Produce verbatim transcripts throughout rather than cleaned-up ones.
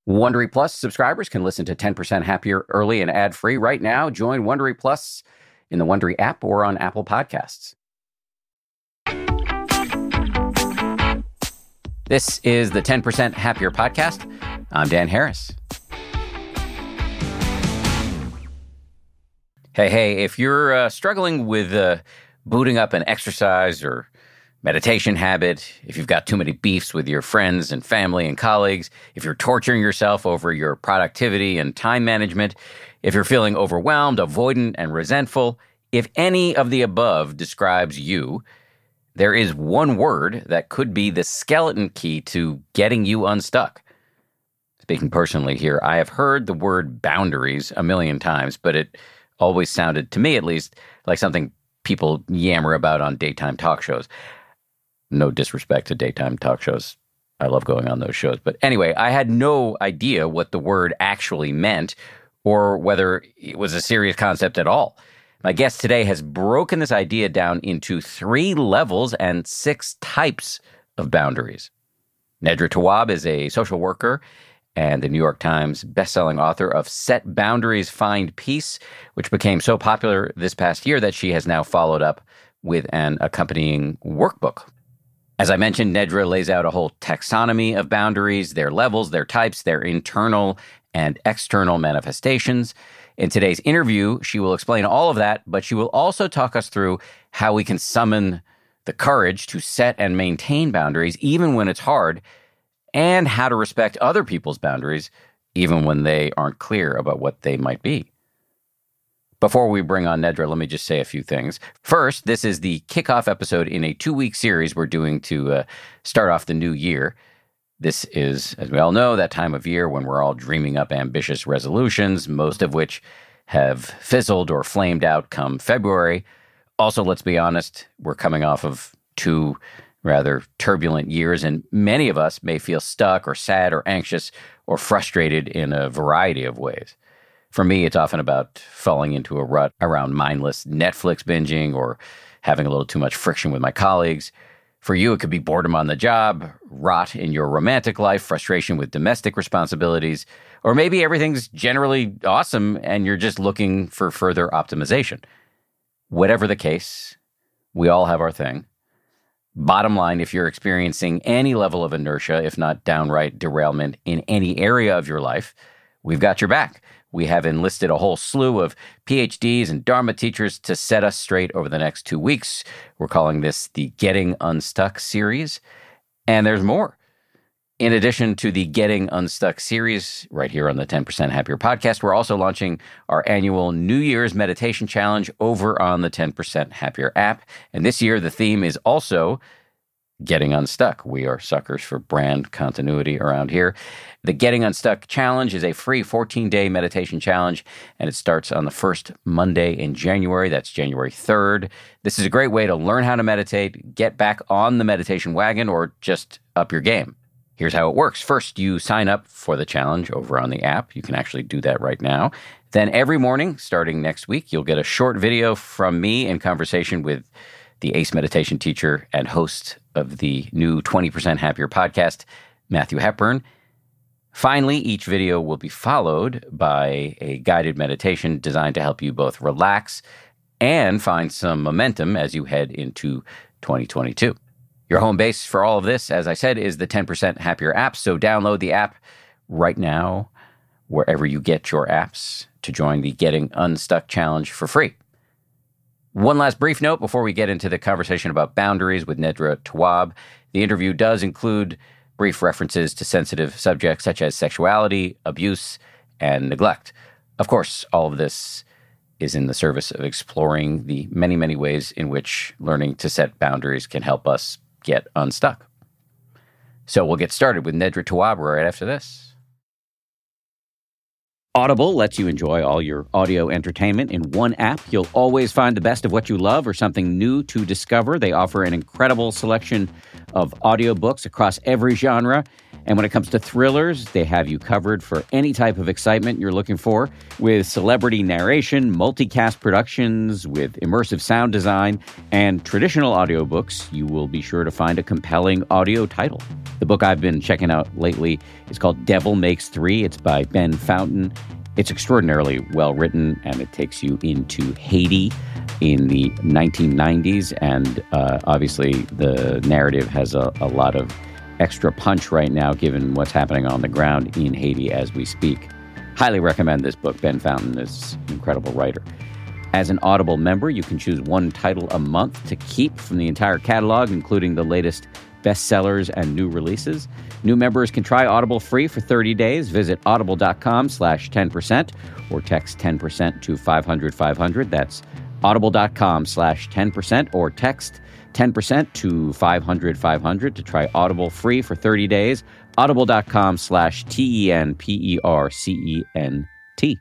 Wondery Plus subscribers can listen to ten percent Happier early and ad-free right now. Join Wondery Plus in the Wondery app or on Apple Podcasts. This is the ten percent Happier podcast. I'm Dan Harris. Hey, hey, if you're uh, struggling with uh, booting up an exercise or meditation habit, if you've got too many beefs with your friends and family and colleagues, if you're torturing yourself over your productivity and time management, if you're feeling overwhelmed, avoidant, and resentful, if any of the above describes you, there is one word that could be the skeleton key to getting you unstuck. Speaking personally here, I have heard the word boundaries a million times, but it always sounded, to me at least, like something people yammer about on daytime talk shows. No disrespect to daytime talk shows. I love going on those shows. But anyway, I had no idea what the word actually meant or whether it was a serious concept at all. My guest today has broken this idea down into three levels and six types of boundaries. Nedra Tawwab is a social worker and the New York Times bestselling author of Set Boundaries, Find Peace, which became so popular this past year that she has now followed up with an accompanying workbook. As I mentioned, Nedra lays out a whole taxonomy of boundaries, their levels, their types, their internal and external manifestations. In today's interview, she will explain all of that, but she will also talk us through how we can summon the courage to set and maintain boundaries, even when it's hard, and how to respect other people's boundaries, even when they aren't clear about what they might be. Before we bring on Nedra, let me just say a few things. First, this is the kickoff episode in a two-week series we're doing to uh, start off the new year. This is, as we all know, that time of year when we're all dreaming up ambitious resolutions, most of which have fizzled or flamed out come February. Also, let's be honest, we're coming off of two rather turbulent years, and many of us may feel stuck or sad or anxious or frustrated in a variety of ways. For me, it's often about falling into a rut around mindless Netflix binging or having a little too much friction with my colleagues. For you, it could be boredom on the job, rot in your romantic life, frustration with domestic responsibilities, or maybe everything's generally awesome and you're just looking for further optimization. Whatever the case, we all have our thing. Bottom line, if you're experiencing any level of inertia, if not downright derailment in any area of your life, we've got your back. We have enlisted a whole slew of P H Ds and Dharma teachers to set us straight over the next two weeks. We're calling this the Getting Unstuck series. And there's more. In addition to the Getting Unstuck series, right here on the ten percent Happier podcast, we're also launching our annual New Year's Meditation Challenge over on the ten percent Happier app. And this year, the theme is also Getting Unstuck. We are suckers for brand continuity around here. The Getting Unstuck Challenge is a free fourteen-day meditation challenge, and it starts on the first Monday in January. That's January third. This is a great way to learn how to meditate, get back on the meditation wagon, or just up your game. Here's how it works. First, you sign up for the challenge over on the app. You can actually do that right now. Then every morning, starting next week, you'll get a short video from me in conversation with the ACE meditation teacher and host of the new twenty percent Happier podcast, Matthew Hepburn. Finally, each video will be followed by a guided meditation designed to help you both relax and find some momentum as you head into twenty twenty-two. Your home base for all of this, as I said, is the ten percent Happier app, so download the app right now, wherever you get your apps, to join the Getting Unstuck Challenge for free. One last brief note before we get into the conversation about boundaries with Nedra Tawwab. The interview does include brief references to sensitive subjects such as sexuality, abuse, and neglect. Of course, all of this is in the service of exploring the many, many ways in which learning to set boundaries can help us get unstuck. So we'll get started with Nedra Tawwab right after this. Audible lets you enjoy all your audio entertainment in one app. You'll always find the best of what you love or something new to discover. They offer an incredible selection of audiobooks across every genre. And when it comes to thrillers, they have you covered for any type of excitement you're looking for. With celebrity narration, multicast productions, with immersive sound design, and traditional audiobooks, you will be sure to find a compelling audio title. The book I've been checking out lately is called Devil Makes Three. It's by Ben Fountain. It's extraordinarily well written, and it takes you into Haiti in the nineteen nineties. And uh, obviously, the narrative has a, a lot of extra punch right now, given what's happening on the ground in Haiti as we speak. Highly recommend this book. Ben Fountain is an incredible writer. As an Audible member, you can choose one title a month to keep from the entire catalog, including the latest bestsellers and new releases. New members can try Audible free for thirty days. Visit audible.com slash 10% or text ten percent to five hundred five hundred. That's audible.com slash 10% or text ten percent to five hundred five hundred to try Audible free for thirty days. Audible.com slash T-E-N-P-E-R-C-E-N-T.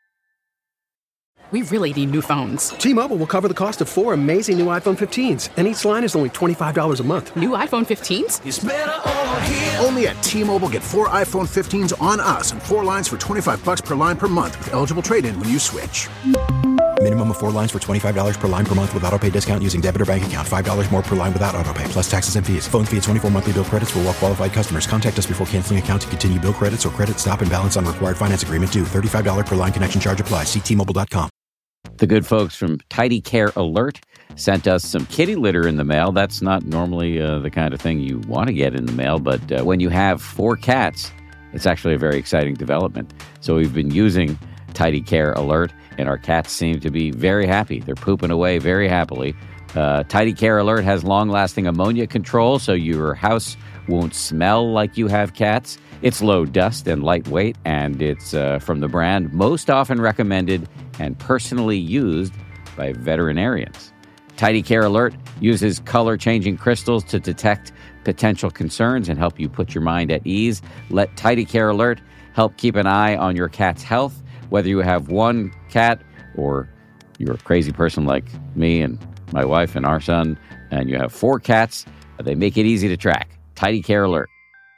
We really need new phones. T-Mobile will cover the cost of four amazing new iPhone fifteens, and each line is only twenty-five dollars a month. New iPhone fifteens? It's better over here. Only at T-Mobile, get four iPhone fifteens on us and four lines for twenty-five bucks per line per month with eligible trade-in when you switch. Minimum of four lines for twenty-five dollars per line per month with autopay discount using debit or bank account. five dollars more per line without autopay, plus taxes and fees. Phone fee at twenty-four monthly bill credits for well-qualified customers. Contact us before canceling account to continue bill credits or credit stop and balance on required finance agreement due. thirty-five dollars per line connection charge applies. See T Mobile dot com. The good folks from Tidy Care Alert sent us some kitty litter in the mail. That's not normally uh, the kind of thing you want to get in the mail, but uh, when you have four cats, it's actually a very exciting development. So we've been using Tidy Care Alert, and our cats seem to be very happy. They're pooping away very happily. Uh, Tidy Care Alert has long-lasting ammonia control, so your house won't smell like you have cats. It's low dust and lightweight, and it's uh, from the brand most often recommended and personally used by veterinarians. Tidy Care Alert uses color-changing crystals to detect potential concerns and help you put your mind at ease. Let Tidy Care Alert help keep an eye on your cat's health, whether you have one cat or you're a crazy person like me and my wife and our son, and you have four cats. They make it easy to track. Tidy Care Alert.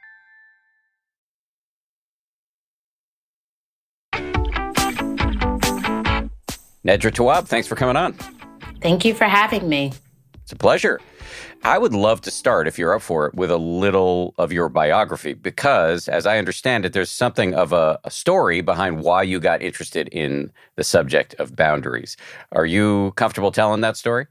Nedra Tawwab, thanks for coming on. Thank you for having me. It's a pleasure. I would love to start, if you're up for it, with a little of your biography, because, as I understand it, there's something of a, a story behind why you got interested in the subject of boundaries. Are you comfortable telling that story?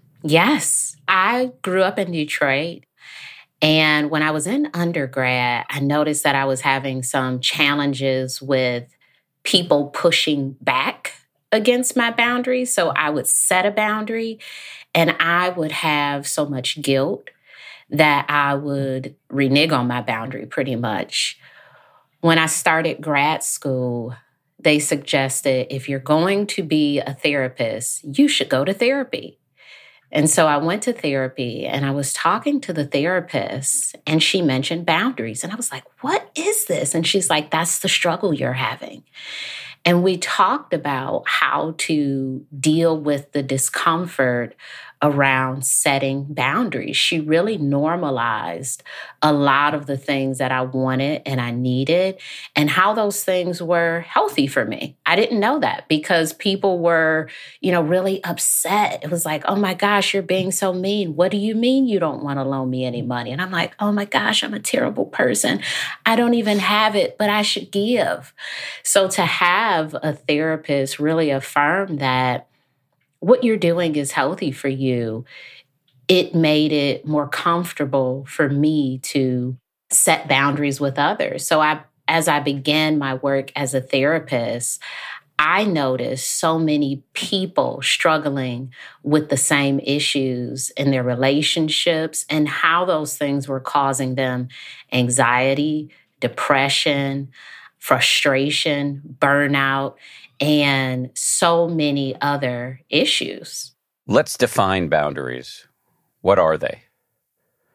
Yes. I grew up in Detroit, and when I was in undergrad, I noticed that I was having some challenges with people pushing back against my boundaries. So I would set a boundary, and I would have so much guilt that I would renege on my boundary pretty much. When I started grad school, they suggested if you're going to be a therapist, you should go to therapy. And so I went to therapy, and I was talking to the therapist, and she mentioned boundaries. And I was like, what is this? And she's like, that's the struggle you're having. And we talked about how to deal with the discomfort around setting boundaries. She really normalized a lot of the things that I wanted and I needed, and how those things were healthy for me. I didn't know that because people were, you know, really upset. It was like, oh my gosh, you're being so mean. What do you mean you don't want to loan me any money? And I'm like, oh my gosh, I'm a terrible person. I don't even have it, but I should give. So to have a therapist really affirm that what you're doing is healthy for you, it made it more comfortable for me to set boundaries with others. So I, as I began my work as a therapist, I noticed so many people struggling with the same issues in their relationships and how those things were causing them anxiety, depression, frustration, burnout, and so many other issues. Let's define boundaries. What are they?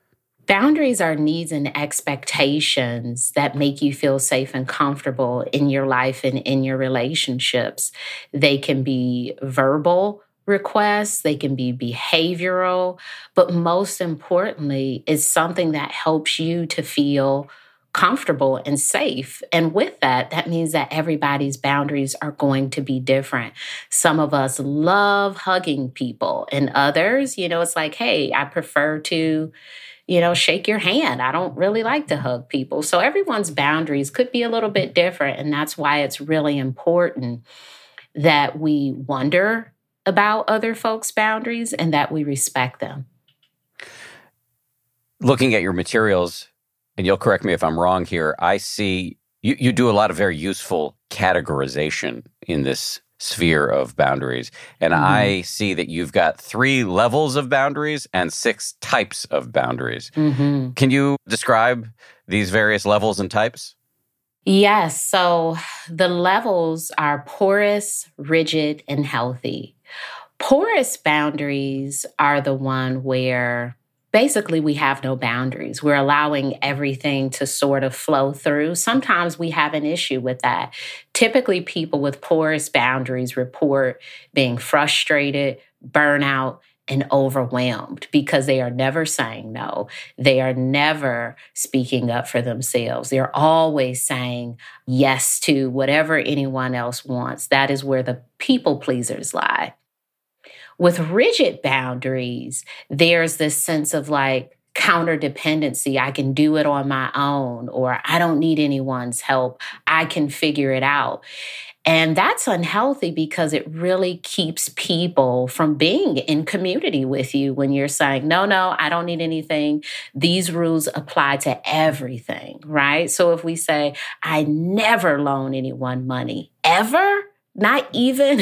Boundaries are needs and expectations that make you feel safe and comfortable in your life and in your relationships. They can be verbal requests, they can be behavioral, but most importantly, it's something that helps you to feel comfortable and safe. And with that, that means that everybody's boundaries are going to be different. Some of us love hugging people, and others, you know, it's like, hey, I prefer to, you know, shake your hand. I don't really like to hug people. So everyone's boundaries could be a little bit different. And that's why it's really important that we wonder about other folks' boundaries and that we respect them. Looking at your materials, and you'll correct me if I'm wrong here, I see you, you do a lot of very useful categorization in this sphere of boundaries. And mm-hmm. I see that you've got three levels of boundaries and six types of boundaries. Mm-hmm. Can you describe these various levels and types? Yes. So the levels are porous, rigid, and healthy. Porous boundaries are the one where basically we have no boundaries. We're allowing everything to sort of flow through. Sometimes we have an issue with that. Typically, people with porous boundaries report being frustrated, burnout, and overwhelmed because they are never saying no. They are never speaking up for themselves. They're always saying yes to whatever anyone else wants. That is where the people pleasers lie. With rigid boundaries, there's this sense of like counterdependency. I can do it on my own, or I don't need anyone's help. I can figure it out. And that's unhealthy because it really keeps people from being in community with you when you're saying, no, no, I don't need anything. These rules apply to everything, right? So if we say, I never loan anyone money, ever, not even,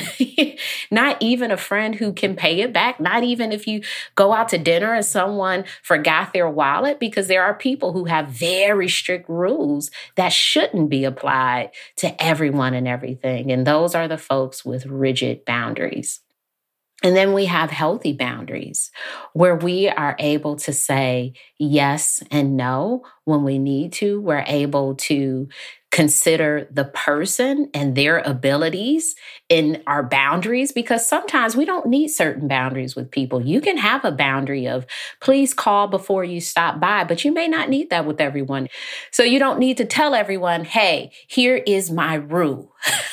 not even a friend who can pay it back, not even if you go out to dinner and someone forgot their wallet, because there are people who have very strict rules that shouldn't be applied to everyone and everything. And those are the folks with rigid boundaries. And then we have healthy boundaries where we are able to say yes and no when we need to. We're able to consider the person and their abilities in our boundaries, because sometimes we don't need certain boundaries with people. You can have a boundary of please call before you stop by, but you may not need that with everyone. So you don't need to tell everyone, hey, here is my rule.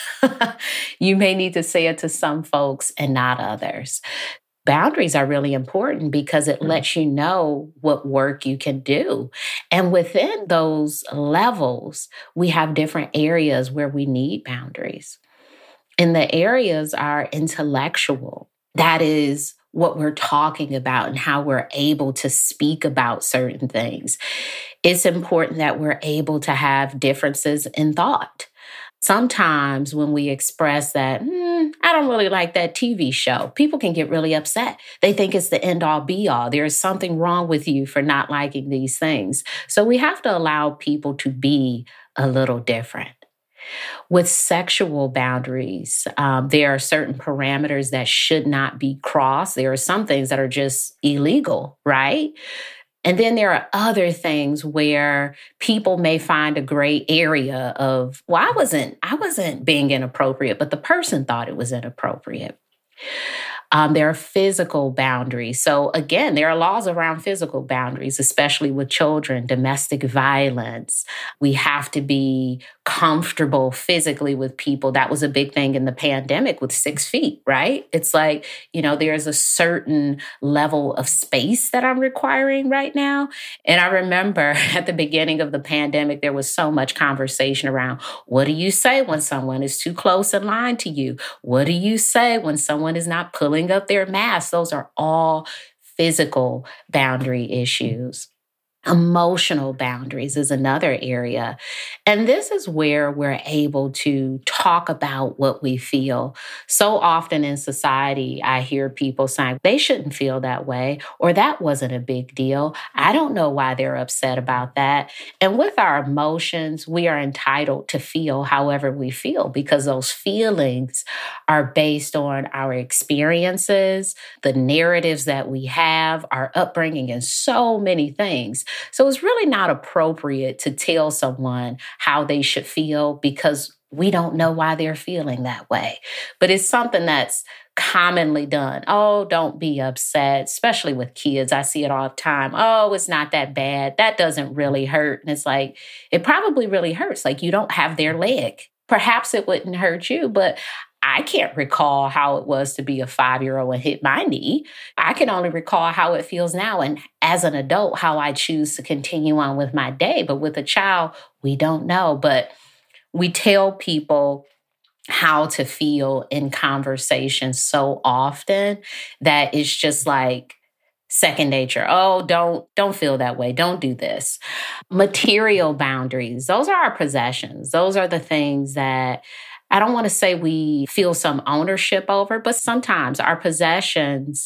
You may need to say it to some folks and not others. Boundaries are really important because it lets you know what work you can do. And within those levels, we have different areas where we need boundaries. And the areas are intellectual. That is what we're talking about and how we're able to speak about certain things. It's important that we're able to have differences in thought. Sometimes when we express that, mm, I don't really like that T V show, people can get really upset. They think it's the end all be all. There is something wrong with you for not liking these things. So we have to allow people to be a little different. With sexual boundaries, um, there are certain parameters that should not be crossed. There are some things that are just illegal, right? And then there are other things where people may find a gray area of, well, I wasn't, I wasn't being inappropriate, but the person thought it was inappropriate. Um, there are physical boundaries. So again, there are laws around physical boundaries, especially with children, domestic violence. We have to be comfortable physically with people. That was a big thing in the pandemic with six feet, right? It's like, you know, there's a certain level of space that I'm requiring right now. And I remember at the beginning of the pandemic, there was so much conversation around, what do you say when someone is too close in line to you? What do you say when someone is not pulling up their mask? Those are all physical boundary issues. Emotional boundaries is another area. And this is where we're able to talk about what we feel. So often in society, I hear people saying they shouldn't feel that way, or that wasn't a big deal. I don't know why they're upset about that. And with our emotions, we are entitled to feel however we feel because those feelings are based on our experiences, the narratives that we have, our upbringing, and so many things. So it's really not appropriate to tell someone how they should feel because we don't know why they're feeling that way. But it's something that's commonly done. Oh, don't be upset, especially with kids. I see it all the time. Oh, it's not that bad. That doesn't really hurt. And it's like, it probably really hurts. Like you don't have their leg. Perhaps it wouldn't hurt you, but I can't recall how it was to be a five-year-old and hit my knee. I can only recall how it feels now. And as an adult, how I choose to continue on with my day. But with a child, we don't know. But we tell people how to feel in conversation so often that it's just like second nature. Oh, don't don't feel that way. Don't do this. Material boundaries. Those are our possessions. Those are the things that I don't want to say we feel some ownership over, but sometimes our possessions,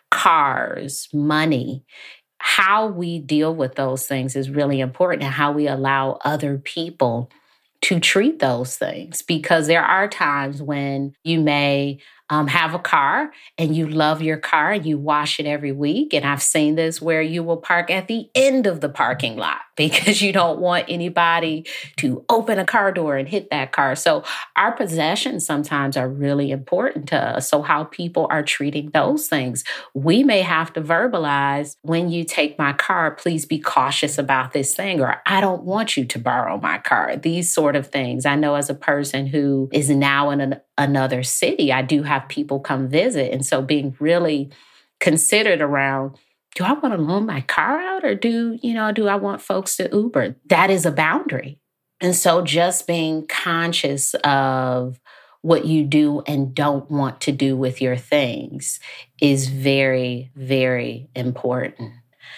cars, money, how we deal with those things is really important, and how we allow other people to treat those things. Because there are times when you may um, have a car and you love your car and you wash it every week. And I've seen this where you will park at the end of the parking lot because you don't want anybody to open a car door and hit that car. So our possessions sometimes are really important to us. So how people are treating those things, we may have to verbalize, when you take my car, please be cautious about this thing, or I don't want you to borrow my car. These sort of things. I know as a person who is now in an, another city, I do have people come visit. And so being really considered around, do I want to loan my car out, or do, you know, do I want folks to Uber? That is a boundary. And so just being conscious of what you do and don't want to do with your things is very, very important.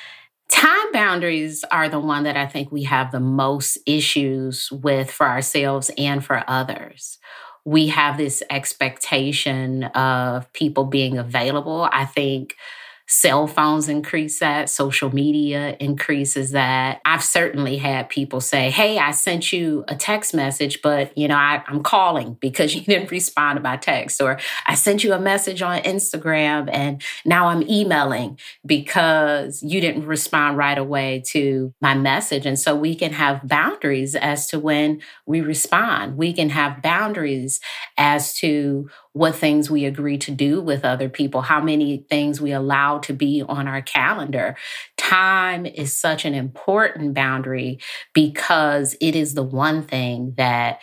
Time boundaries are the one that I think we have the most issues with for ourselves and for others. We have this expectation of people being available. I think cell phones increase that. Social media increases that. I've certainly had people say, hey, I sent you a text message, but you know, I, I'm calling because you didn't respond to my text. Or I sent you a message on Instagram and now I'm emailing because you didn't respond right away to my message. And so we can have boundaries as to when we respond. We can have boundaries as to what things we agree to do with other people, how many things we allow to be on our calendar. Time is such an important boundary because it is the one thing that,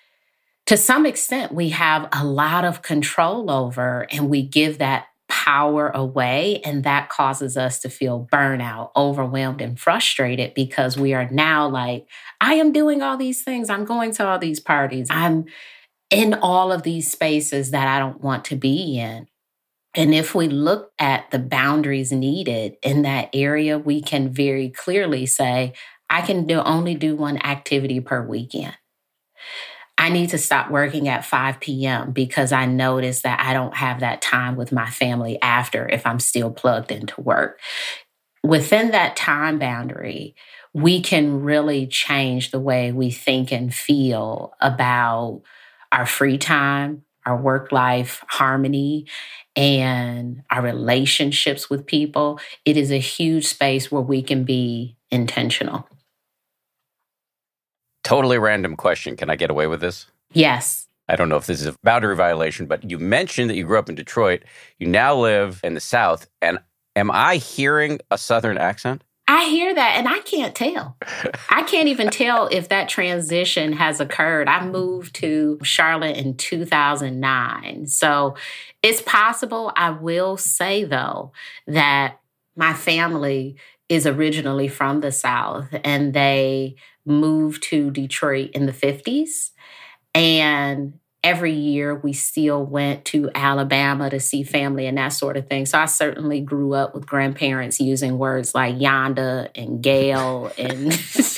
to some extent, we have a lot of control over, and we give that power away, and that causes us to feel burnout, overwhelmed, and frustrated because we are now like, I am doing all these things. I'm going to all these parties. I'm in all of these spaces that I don't want to be in. And if we look at the boundaries needed in that area, we can very clearly say, I can do, only do one activity per weekend. I need to stop working at five p.m. because I notice that I don't have that time with my family after if I'm still plugged into work. Within that time boundary, we can really change the way we think and feel about our free time, our work-life harmony, and our relationships with people. It is a huge space where we can be intentional. Totally random question. Can I get away with this? Yes. I don't know if this is a boundary violation, but you mentioned that you grew up in Detroit. You now live in the South. And am I hearing a Southern accent? I hear that, and I can't tell. I can't even tell if that transition has occurred. I moved to Charlotte in two thousand nine. So it's possible. I will say, though, that my family is originally from the South, and they moved to Detroit in the fifties. And every year we still went to Alabama to see family and that sort of thing. So I certainly grew up with grandparents using words like yonder and Gail and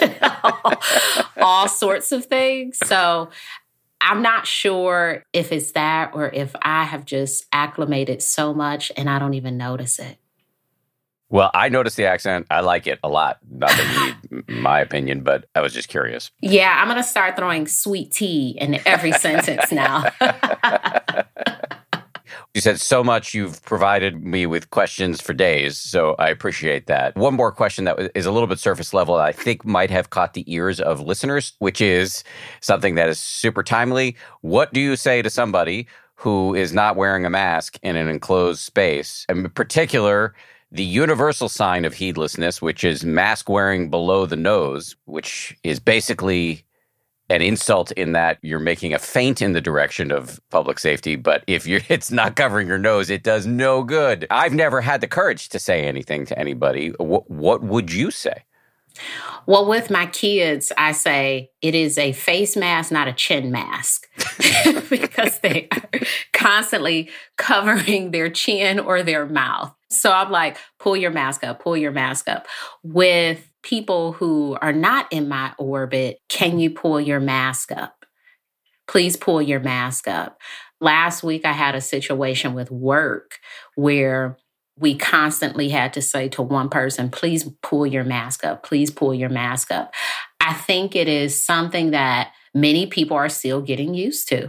all sorts of things. So I'm not sure if it's that or if I have just acclimated so much and I don't even notice it. Well, I noticed the accent. I like it a lot. Not that you need my opinion, but I was just curious. Yeah, I'm going to start throwing sweet tea in every sentence now. You said so much. You've provided me with questions for days, so I appreciate that. One more question that is a little bit surface level that I think might have caught the ears of listeners, which is something that is super timely. What do you say to somebody who is not wearing a mask in an enclosed space? In particular, the universal sign of heedlessness, which is mask wearing below the nose, which is basically an insult in that you're making a feint in the direction of public safety, but if you're, it's not covering your nose, it does no good. I've never had the courage to say anything to anybody. What, what would you say? Well, with my kids, I say it is a face mask, not a chin mask, because they are constantly covering their chin or their mouth. So I'm like, pull your mask up, pull your mask up. With people who are not in my orbit, can you pull your mask up? Please pull your mask up. Last week, I had a situation with work where we constantly had to say to one person, please pull your mask up, please pull your mask up. I think it is something that many people are still getting used to.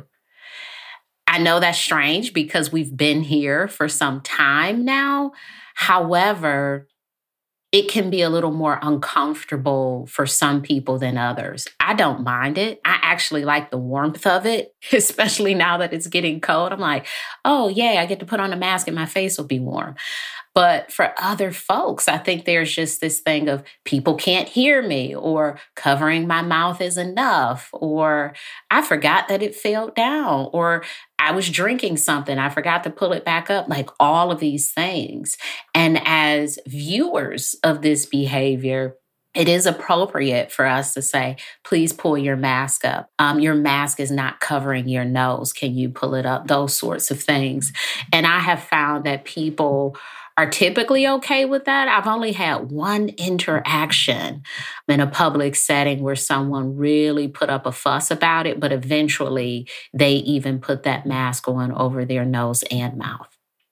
I know that's strange because we've been here for some time now. However, it can be a little more uncomfortable for some people than others. I don't mind it. I actually like the warmth of it, especially now that it's getting cold. I'm like, oh, yeah, I get to put on a mask and my face will be warm. But for other folks, I think there's just this thing of people can't hear me, or covering my mouth is enough, or I forgot that it fell down, or I was drinking something, I forgot to pull it back up, like all of these things. And as viewers of this behavior, it is appropriate for us to say, please pull your mask up. Um, your mask is not covering your nose. Can you pull it up? Those sorts of things. And I have found that people are typically okay with that. I've only had one interaction in a public setting where someone really put up a fuss about it, but eventually they even put that mask on over their nose and mouth.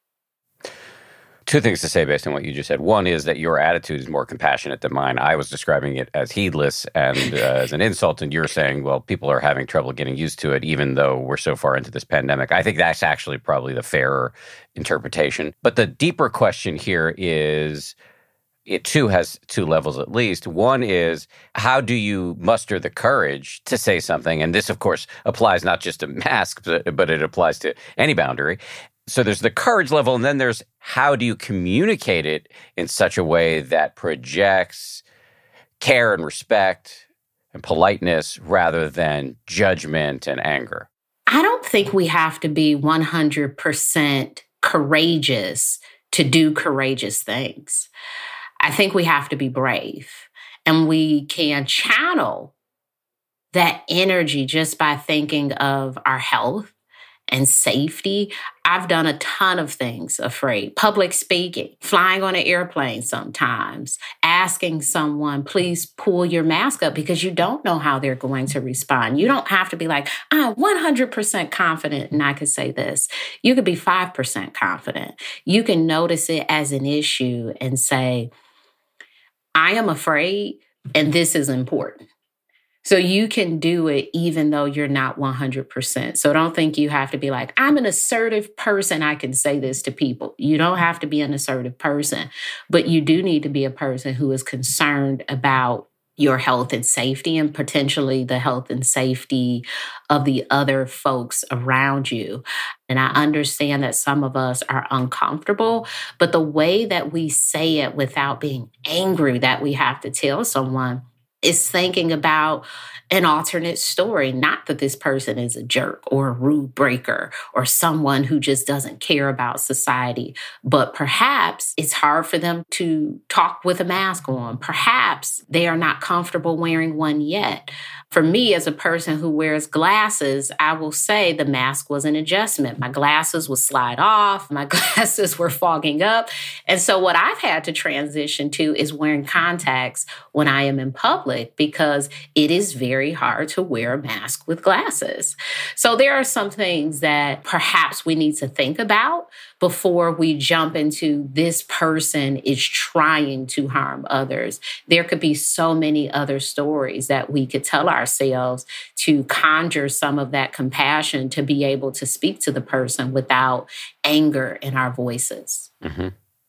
Two things to say based on what you just said. One is that your attitude is more compassionate than mine. I was describing it as heedless and uh, as an insult, and you're saying, well, people are having trouble getting used to it, even though we're so far into this pandemic. I think that's actually probably the fairer interpretation. But the deeper question here is, it too has two levels at least. One is, how do you muster the courage to say something? And this, of course, applies not just to masks, but, but it applies to any boundary. So there's the courage level, and then there's how do you communicate it in such a way that projects care and respect and politeness rather than judgment and anger? I don't think we have to be one hundred percent courageous to do courageous things. I think we have to be brave, and we can channel that energy just by thinking of our health and safety. I've done a ton of things afraid. Public speaking, flying on an airplane sometimes, asking someone, please pull your mask up, because you don't know how they're going to respond. You don't have to be like, I'm one hundred percent confident and I could say this. You could be five percent confident. You can notice it as an issue and say, I am afraid and this is important. So you can do it even though you're not one hundred percent. So don't think you have to be like, I'm an assertive person, I can say this to people. You don't have to be an assertive person, but you do need to be a person who is concerned about your health and safety, and potentially the health and safety of the other folks around you. And I understand that some of us are uncomfortable, but the way that we say it without being angry that we have to tell someone is thinking about an alternate story. Not that this person is a jerk or a rule breaker or someone who just doesn't care about society, but perhaps it's hard for them to talk with a mask on. Perhaps they are not comfortable wearing one yet. For me, as a person who wears glasses, I will say the mask was an adjustment. My glasses would slide off. My glasses were fogging up. And so what I've had to transition to is wearing contacts when I am in public, because it is very hard to wear a mask with glasses. So there are some things that perhaps we need to think about before we jump into this person is trying to harm others. There could be so many other stories that we could tell ourselves to conjure some of that compassion to be able to speak to the person without anger in our voices. Mm-hmm.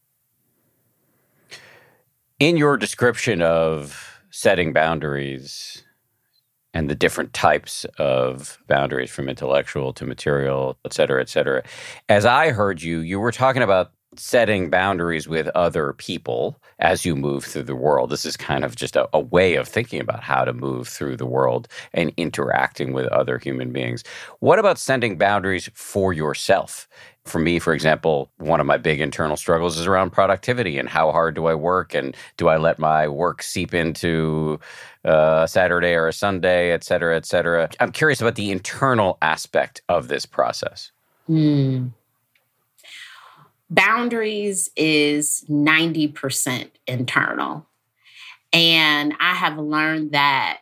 In your description of setting boundaries and the different types of boundaries from intellectual to material, et cetera, et cetera. As I heard you, you were talking about setting boundaries with other people as you move through the world. This is kind of just a, a way of thinking about how to move through the world and interacting with other human beings. What about setting boundaries for yourself? For me, for example, one of my big internal struggles is around productivity and how hard do I work, and do I let my work seep into a Saturday or a Sunday, et cetera, et cetera. I'm curious about the internal aspect of this process. Mm. Boundaries is ninety percent internal. And I have learned that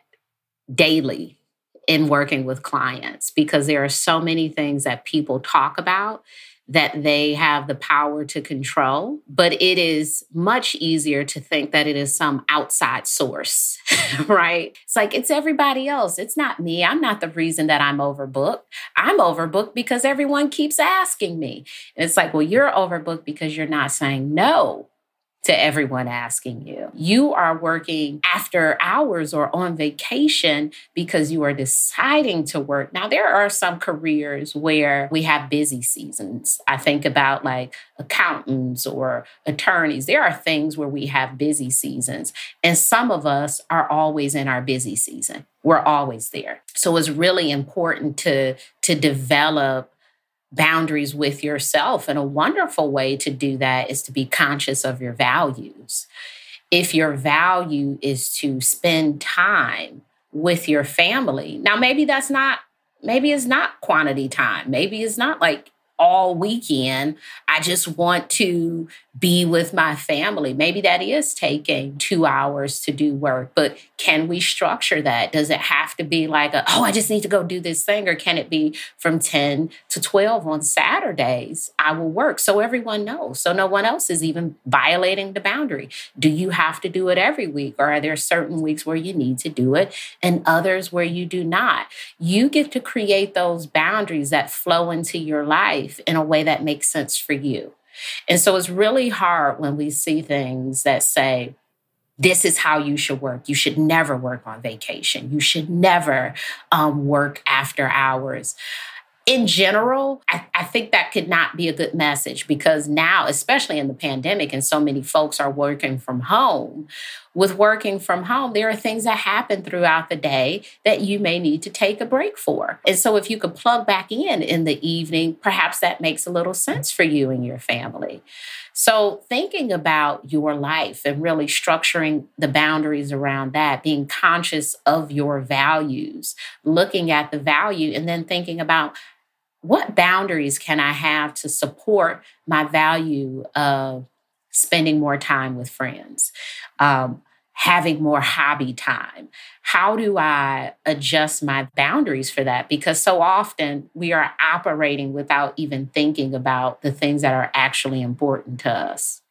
daily in working with clients, because there are so many things that people talk about that they have the power to control, but it is much easier to think that it is some outside source, right? It's like, it's everybody else. It's not me. I'm not the reason that I'm overbooked. I'm overbooked because everyone keeps asking me. And it's like, well, you're overbooked because you're not saying no to everyone asking you. You are working after hours or on vacation because you are deciding to work. Now, there are some careers where we have busy seasons. I think about like accountants or attorneys. There are things where we have busy seasons, and some of us are always in our busy season. We're always there. So it's really important to, to develop boundaries with yourself. And a wonderful way to do that is to be conscious of your values. If your value is to spend time with your family, now maybe that's not, maybe it's not quantity time. Maybe it's not like all weekend, I just want to be with my family. Maybe that is taking two hours to do work, but can we structure that? Does it have to be like, a, oh, I just need to go do this thing? Or can it be from ten to twelve on Saturdays, I will work so everyone knows, so no one else is even violating the boundary? Do you have to do it every week? Or are there certain weeks where you need to do it and others where you do not? You get to create those boundaries that flow into your life in a way that makes sense for you. And so it's really hard when we see things that say, this is how you should work. You should never work on vacation. You should never um, work after hours. In general, I, I think that could not be a good message, because now, especially in the pandemic, and so many folks are working from home, with working from home, there are things that happen throughout the day that you may need to take a break for. And so if you could plug back in in the evening, perhaps that makes a little sense for you and your family. So thinking about your life and really structuring the boundaries around that, being conscious of your values, looking at the value, and then thinking about, what boundaries can I have to support my value of spending more time with friends, um, having more hobby time? How do I adjust my boundaries for that? Because so often we are operating without even thinking about the things that are actually important to us.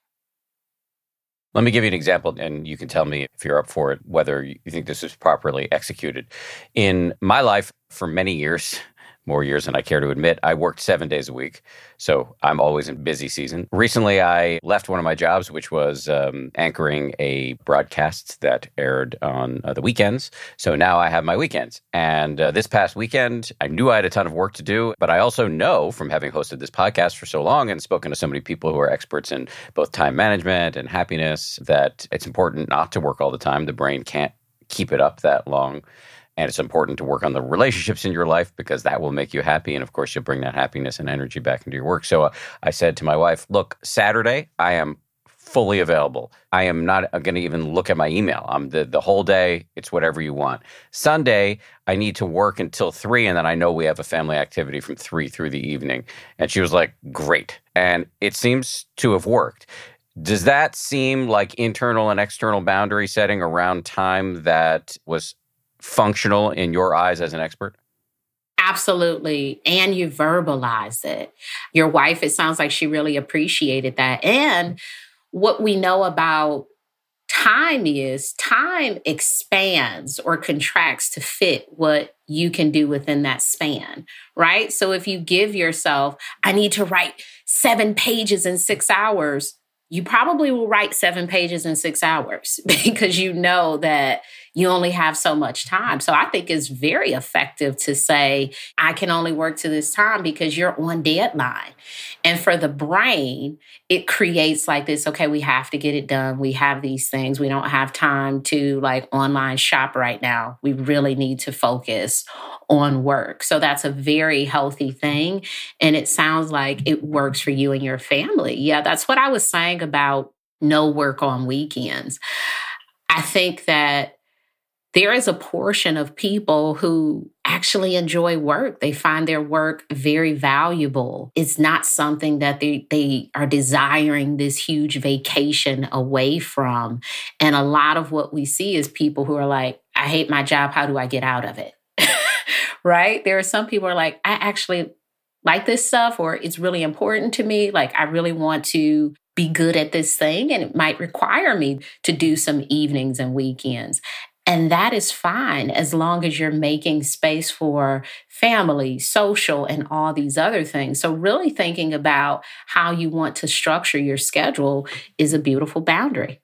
Let me give you an example, and you can tell me if you're up for it, whether you think this is properly executed. In my life, for many years, more years than I care to admit, I worked seven days a week. So I'm always in busy season. Recently, I left one of my jobs, which was um, anchoring a broadcast that aired on uh, the weekends. So now I have my weekends. And uh, this past weekend, I knew I had a ton of work to do, but I also know from having hosted this podcast for so long and spoken to so many people who are experts in both time management and happiness, that it's important not to work all the time. The brain can't keep it up that long. And it's important to work on the relationships in your life, because that will make you happy. And of course, you'll bring that happiness and energy back into your work. So uh, I said to my wife, look, Saturday, I am fully available. I am not going to even look at my email. I'm the, the whole day. It's whatever you want. Sunday, I need to work until three. And then I know we have a family activity from three through the evening. And she was like, great. And it seems to have worked. Does that seem like internal and external boundary setting around time that was functional in your eyes as an expert? Absolutely. And you verbalize it. Your wife, it sounds like she really appreciated that. And what we know about time is time expands or contracts to fit what you can do within that span, right? So if you give yourself, I need to write seven pages in six hours, you probably will write seven pages in six hours because you know that you only have so much time. So I think it's very effective to say, I can only work to this time because you're on deadline. And for the brain, it creates like this, okay, we have to get it done. We have these things. We don't have time to like online shop right now. We really need to focus on work. So that's a very healthy thing. And it sounds like it works for you and your family. Yeah, that's what I was saying about no work on weekends. I think that there is a portion of people who actually enjoy work. They find their work very valuable. It's not something that they, they are desiring this huge vacation away from. And a lot of what we see is people who are like, I hate my job. How do I get out of it? Right? There are some people who are like, I actually like this stuff, or it's really important to me. Like, I really want to be good at this thing, and it might require me to do some evenings and weekends. And that is fine as long as you're making space for family, social, and all these other things. So really thinking about how you want to structure your schedule is a beautiful boundary.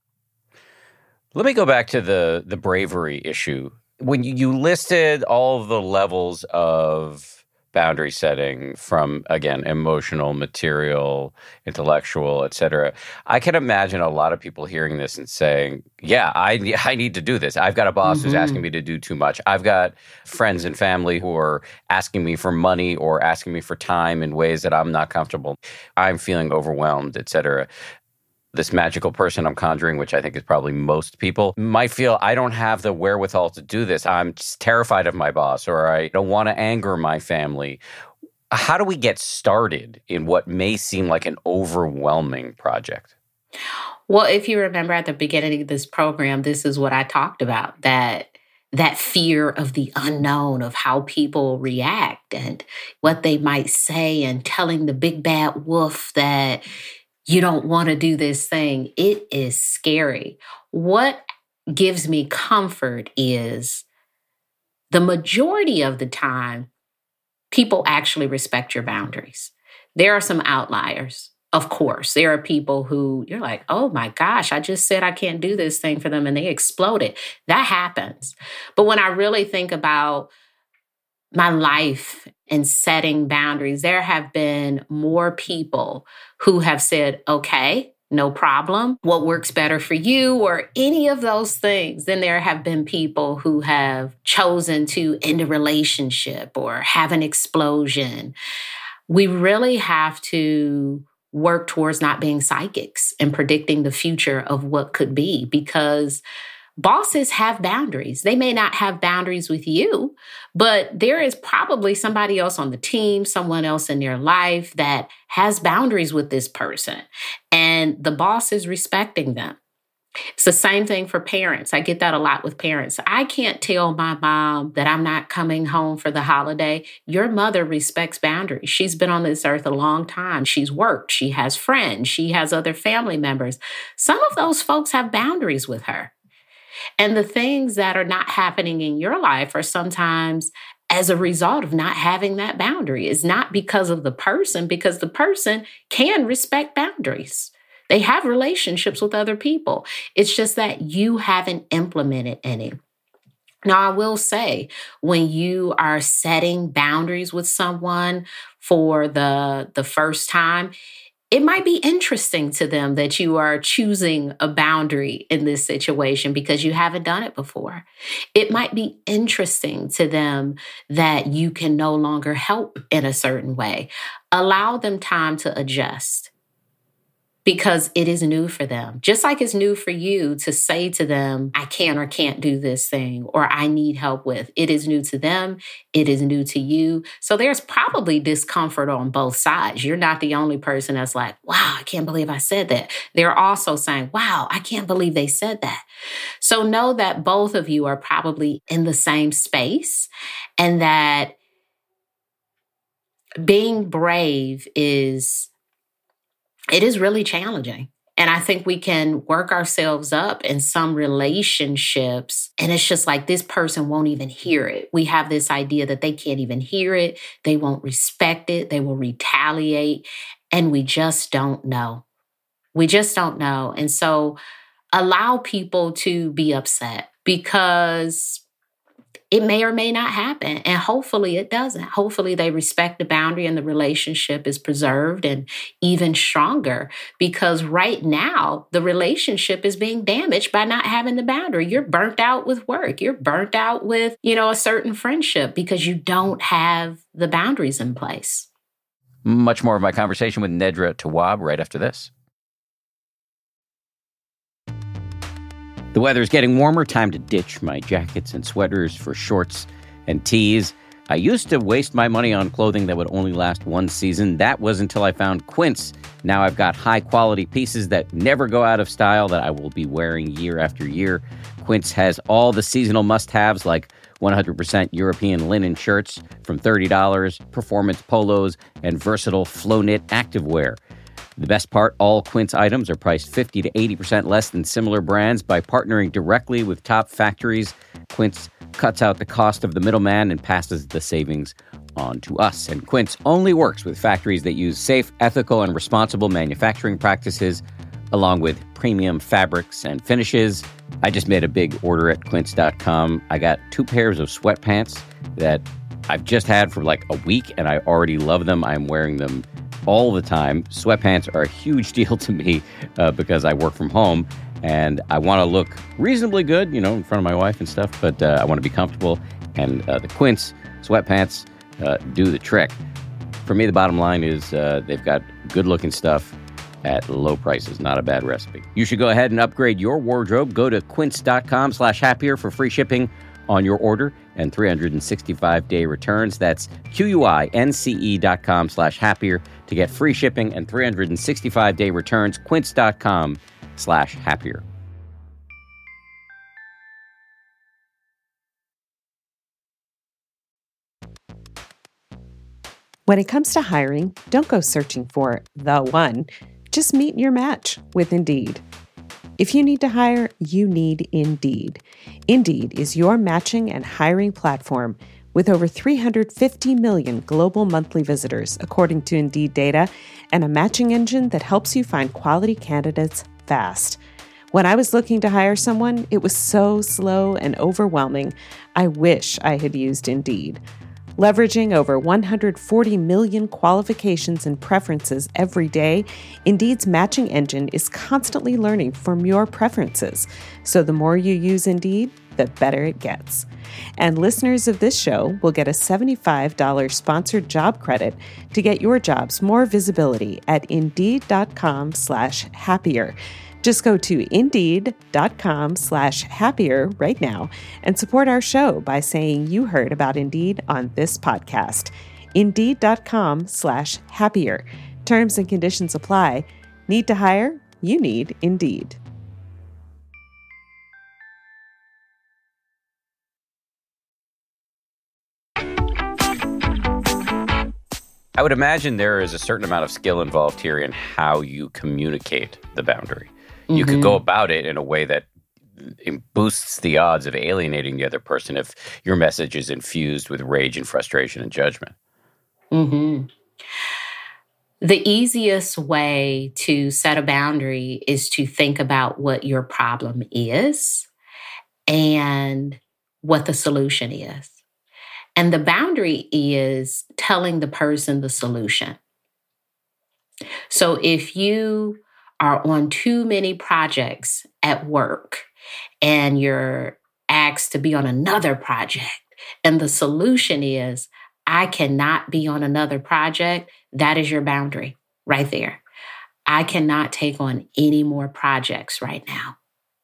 Let me go back to the the bravery issue. When you, you listed all of the levels of boundary setting from, again, emotional, material, intellectual, et cetera, I can imagine a lot of people hearing this and saying, yeah, I, I need to do this. I've got a boss mm-hmm. who's asking me to do too much. I've got friends and family who are asking me for money or asking me for time in ways that I'm not comfortable. I'm feeling overwhelmed, et cetera. This magical person I'm conjuring, which I think is probably most people, might feel I don't have the wherewithal to do this. I'm just terrified of my boss, or I don't want to anger my family. How do we get started in what may seem like an overwhelming project? Well, if you remember at the beginning of this program, this is what I talked about, that that fear of the unknown, of how people react and what they might say, and telling the big bad wolf that you don't want to do this thing. It is scary. What gives me comfort is the majority of the time, people actually respect your boundaries. There are some outliers, of course. There are people who you're like, oh my gosh, I just said I can't do this thing for them and they exploded. That happens. But when I really think about my life and setting boundaries, there have been more people who have said, okay, no problem, what works better for you, or any of those things. Then there have been people who have chosen to end a relationship or have an explosion. We really have to work towards not being psychics and predicting the future of what could be, because bosses have boundaries. They may not have boundaries with you, but there is probably somebody else on the team, someone else in their life that has boundaries with this person, and the boss is respecting them. It's the same thing for parents. I get that a lot with parents. I can't tell my mom that I'm not coming home for the holiday. Your mother respects boundaries. She's been on this earth a long time. She's worked. She has friends. She has other family members. Some of those folks have boundaries with her. And the things that are not happening in your life are sometimes as a result of not having that boundary. It's not because of the person, because the person can respect boundaries. They have relationships with other people. It's just that you haven't implemented any. Now, I will say, when you are setting boundaries with someone for the, the first time, it might be interesting to them that you are choosing a boundary in this situation because you haven't done it before. It might be interesting to them that you can no longer help in a certain way. Allow them time to adjust, because it is new for them. Just like it's new for you to say to them, I can or can't do this thing, or I need help with. It is new to them. It is new to you. So there's probably discomfort on both sides. You're not the only person that's like, wow, I can't believe I said that. They're also saying, wow, I can't believe they said that. So know that both of you are probably in the same space, and that being brave is, it is really challenging. And I think we can work ourselves up in some relationships. And it's just like this person won't even hear it. We have this idea that they can't even hear it. They won't respect it. They will retaliate. And we just don't know. We just don't know. And so allow people to be upset because it may or may not happen. And hopefully it doesn't. Hopefully they respect the boundary and the relationship is preserved and even stronger, because right now the relationship is being damaged by not having the boundary. You're burnt out with work. You're burnt out with, you know, a certain friendship because you don't have the boundaries in place. Much more of my conversation with Nedra Tawwab right after this. The weather's getting warmer. Time to ditch my jackets and sweaters for shorts and tees. I used to waste my money on clothing that would only last one season. That was until I found Quince. Now I've got high-quality pieces that never go out of style that I will be wearing year after year. Quince has all the seasonal must-haves like one hundred percent European linen shirts from thirty dollars, performance polos, and versatile flow-knit activewear. The best part, all Quince items are priced fifty to eighty percent less than similar brands. By partnering directly with top factories, Quince cuts out the cost of the middleman and passes the savings on to us. And Quince only works with factories that use safe, ethical, and responsible manufacturing practices, along with premium fabrics and finishes. I just made a big order at quince dot com. I got two pairs of sweatpants that I've just had for like a week, and I already love them. I'm wearing them all the time. Sweatpants are a huge deal to me uh, because I work from home and I want to look reasonably good, you know, in front of my wife and stuff, but uh, I want to be comfortable. And uh, the Quince sweatpants uh, do the trick. For me, the bottom line is uh, they've got good looking stuff at low prices. Not a bad recipe. You should go ahead and upgrade your wardrobe. Go to quince dot com slash happier for free shipping on your order and three hundred sixty-five day returns. That's Q-U-I-N-C-E dot com slash happier to get free shipping and three hundred sixty-five day returns. Quince dot com slash happier. When it comes to hiring, don't go searching for the one. Just meet your match with Indeed. If you need to hire, you need Indeed. Indeed is your matching and hiring platform with over three hundred fifty million global monthly visitors, according to Indeed data, and a matching engine that helps you find quality candidates fast. When I was looking to hire someone, it was so slow and overwhelming. I wish I had used Indeed. Leveraging over one hundred forty million qualifications and preferences every day, Indeed's matching engine is constantly learning from your preferences. So the more you use Indeed, the better it gets. And listeners of this show will get a seventy-five dollars sponsored job credit to get your jobs more visibility at Indeed.com slash happier. Just go to Indeed.com slash happier right now and support our show by saying you heard about Indeed on this podcast. Indeed.com slash happier. Terms and conditions apply. Need to hire? You need Indeed. I would imagine there is a certain amount of skill involved here in how you communicate the boundary. You mm-hmm. could go about it in a way that boosts the odds of alienating the other person if your message is infused with rage and frustration and judgment. Mm-hmm. The easiest way to set a boundary is to think about what your problem is and what the solution is. And the boundary is telling the person the solution. So if you are on too many projects at work and you're asked to be on another project, and the solution is, I cannot be on another project, that is your boundary right there. I cannot take on any more projects right now.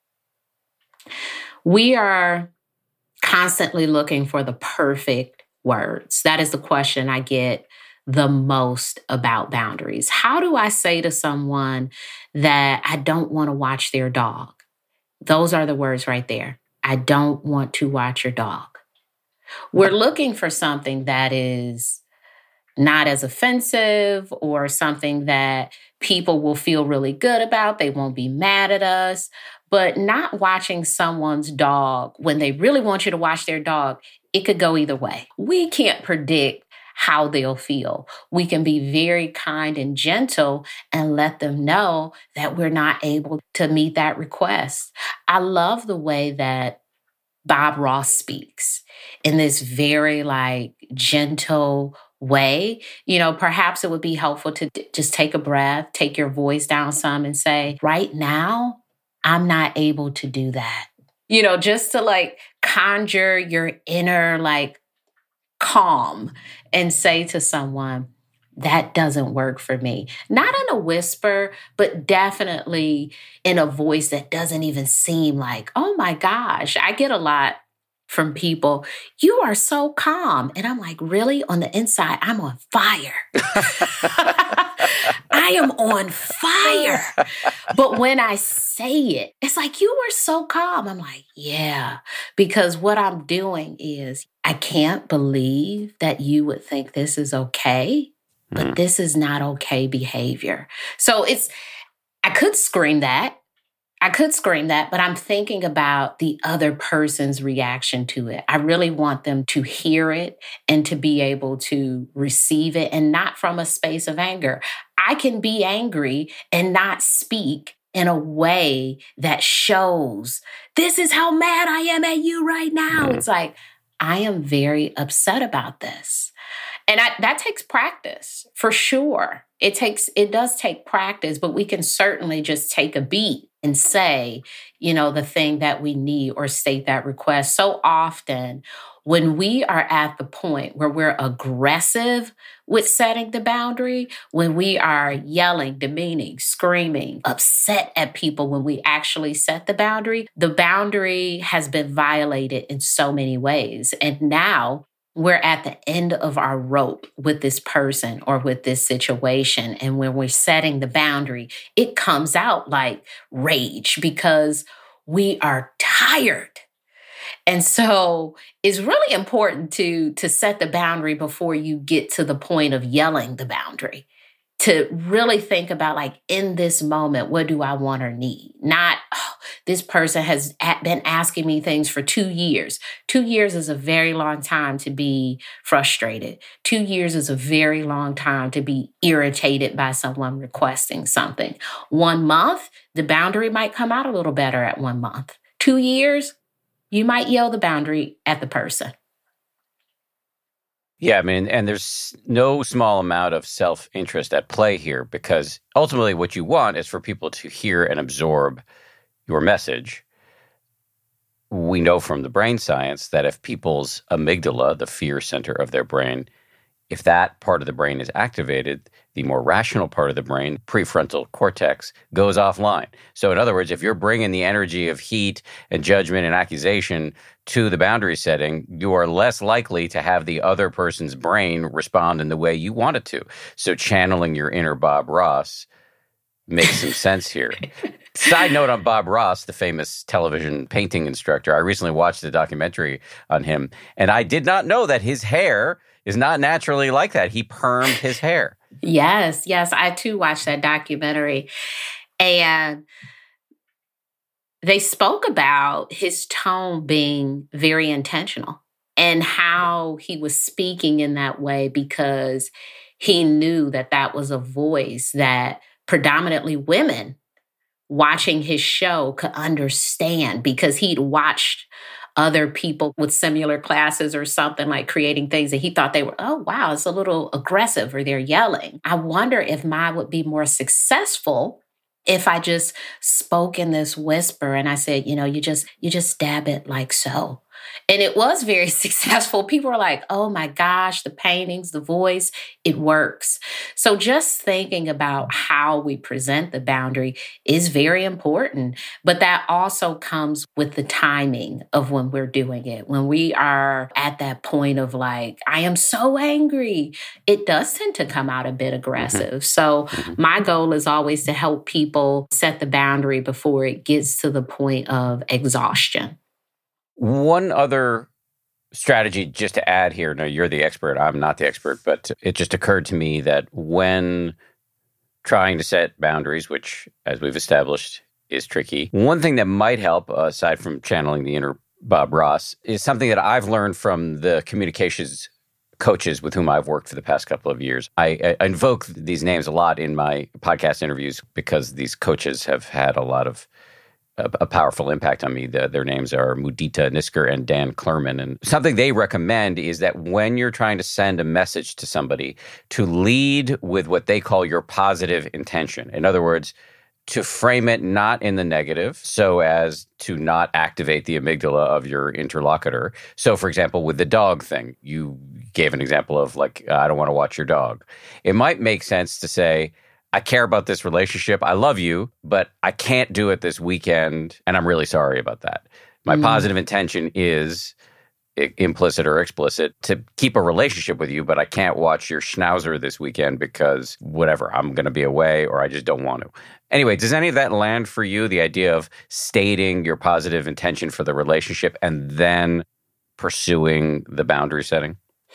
We are constantly looking for the perfect words. That is the question I get the most about boundaries. How do I say to someone that I don't want to watch their dog? Those are the words right there. I don't want to watch your dog. We're looking for something that is not as offensive or something that people will feel really good about. They won't be mad at us. But not watching someone's dog when they really want you to watch their dog, it could go either way. We can't predict how they'll feel. We can be very kind and gentle and let them know that we're not able to meet that request. I love the way that Bob Ross speaks in this very like gentle way. You know, perhaps it would be helpful to d- just take a breath, take your voice down some and say, right now, I'm not able to do that. You know, just to like conjure your inner like calm and say to someone, that doesn't work for me. Not in a whisper, but definitely in a voice that doesn't even seem like, oh my gosh. I get a lot from people, you are so calm. And I'm like, really? On the inside, I'm on fire. I am on fire. But when I say it, it's like, you are so calm. I'm like, yeah, because what I'm doing is, I can't believe that you would think this is okay, but mm. this is not okay behavior. So it's, I could scream that. I could scream that, but I'm thinking about the other person's reaction to it. I really want them to hear it and to be able to receive it and not from a space of anger. I can be angry and not speak in a way that shows, this is how mad I am at you right now. Mm. It's like, I am very upset about this. And I, that takes practice for sure. It takes, it does take practice, but we can certainly just take a beat and say, you know, the thing that we need or state that request. So often when we are at the point where we're aggressive with setting the boundary, when we are yelling, demeaning, screaming, upset at people when we actually set the boundary, the boundary has been violated in so many ways. And now we're at the end of our rope with this person or with this situation. And when we're setting the boundary, it comes out like rage because we are tired. And so it's really important to, to set the boundary before you get to the point of yelling the boundary. To really think about, like, in this moment, what do I want or need? Not, oh, this person has been asking me things for two years. Two years is a very long time to be frustrated. Two years is a very long time to be irritated by someone requesting something. One month, the boundary might come out a little better at one month. Two years, you might yell the boundary at the person. Yeah, I mean, and there's no small amount of self-interest at play here because ultimately what you want is for people to hear and absorb your message. We know from the brain science that if people's amygdala, the fear center of their brain, if that part of the brain is activated, the more rational part of the brain, prefrontal cortex, goes offline. So in other words, if you're bringing the energy of heat and judgment and accusation to the boundary setting, you are less likely to have the other person's brain respond in the way you want it to. So channeling your inner Bob Ross makes some sense here. Side note on Bob Ross, the famous television painting instructor. I recently watched a documentary on him, and I did not know that his hair is not naturally like that. He permed his hair. Yes, yes. I too watched that documentary. And they spoke about his tone being very intentional and how he was speaking in that way because he knew that that was a voice that predominantly women watching his show could understand because he'd watched other people with similar classes or something, like creating things, and he thought they were, oh, wow, it's a little aggressive or they're yelling. I wonder if mine would be more successful if I just spoke in this whisper and I said, you know, you just, you just stab it like so. And it was very successful. People were like, oh my gosh, the paintings, the voice, it works. So just thinking about how we present the boundary is very important. But that also comes with the timing of when we're doing it. When we are at that point of like, I am so angry, it does tend to come out a bit aggressive. Mm-hmm. So mm-hmm. my goal is always to help people set the boundary before it gets to the point of exhaustion. One other strategy, just to add here, no, you're the expert, I'm not the expert, but it just occurred to me that when trying to set boundaries, which, as we've established, is tricky, one thing that might help, uh, aside from channeling the inner Bob Ross, is something that I've learned from the communications coaches with whom I've worked for the past couple of years. I, I invoke these names a lot in my podcast interviews because these coaches have had a lot of a, a powerful impact on me. The, their names are Mudita Nisker and Dan Klerman. And something they recommend is that when you're trying to send a message to somebody, to lead with what they call your positive intention. In other words, to frame it not in the negative so as to not activate the amygdala of your interlocutor. So, for example, with the dog thing, you gave an example of like, I don't want to watch your dog. It might make sense to say, I care about this relationship. I love you, but I can't do it this weekend, and I'm really sorry about that. My mm. positive intention is I- implicit or explicit to keep a relationship with you, but I can't watch your schnauzer this weekend because whatever, I'm going to be away or I just don't want to. Anyway, does any of that land for you, the idea of stating your positive intention for the relationship and then pursuing the boundary setting?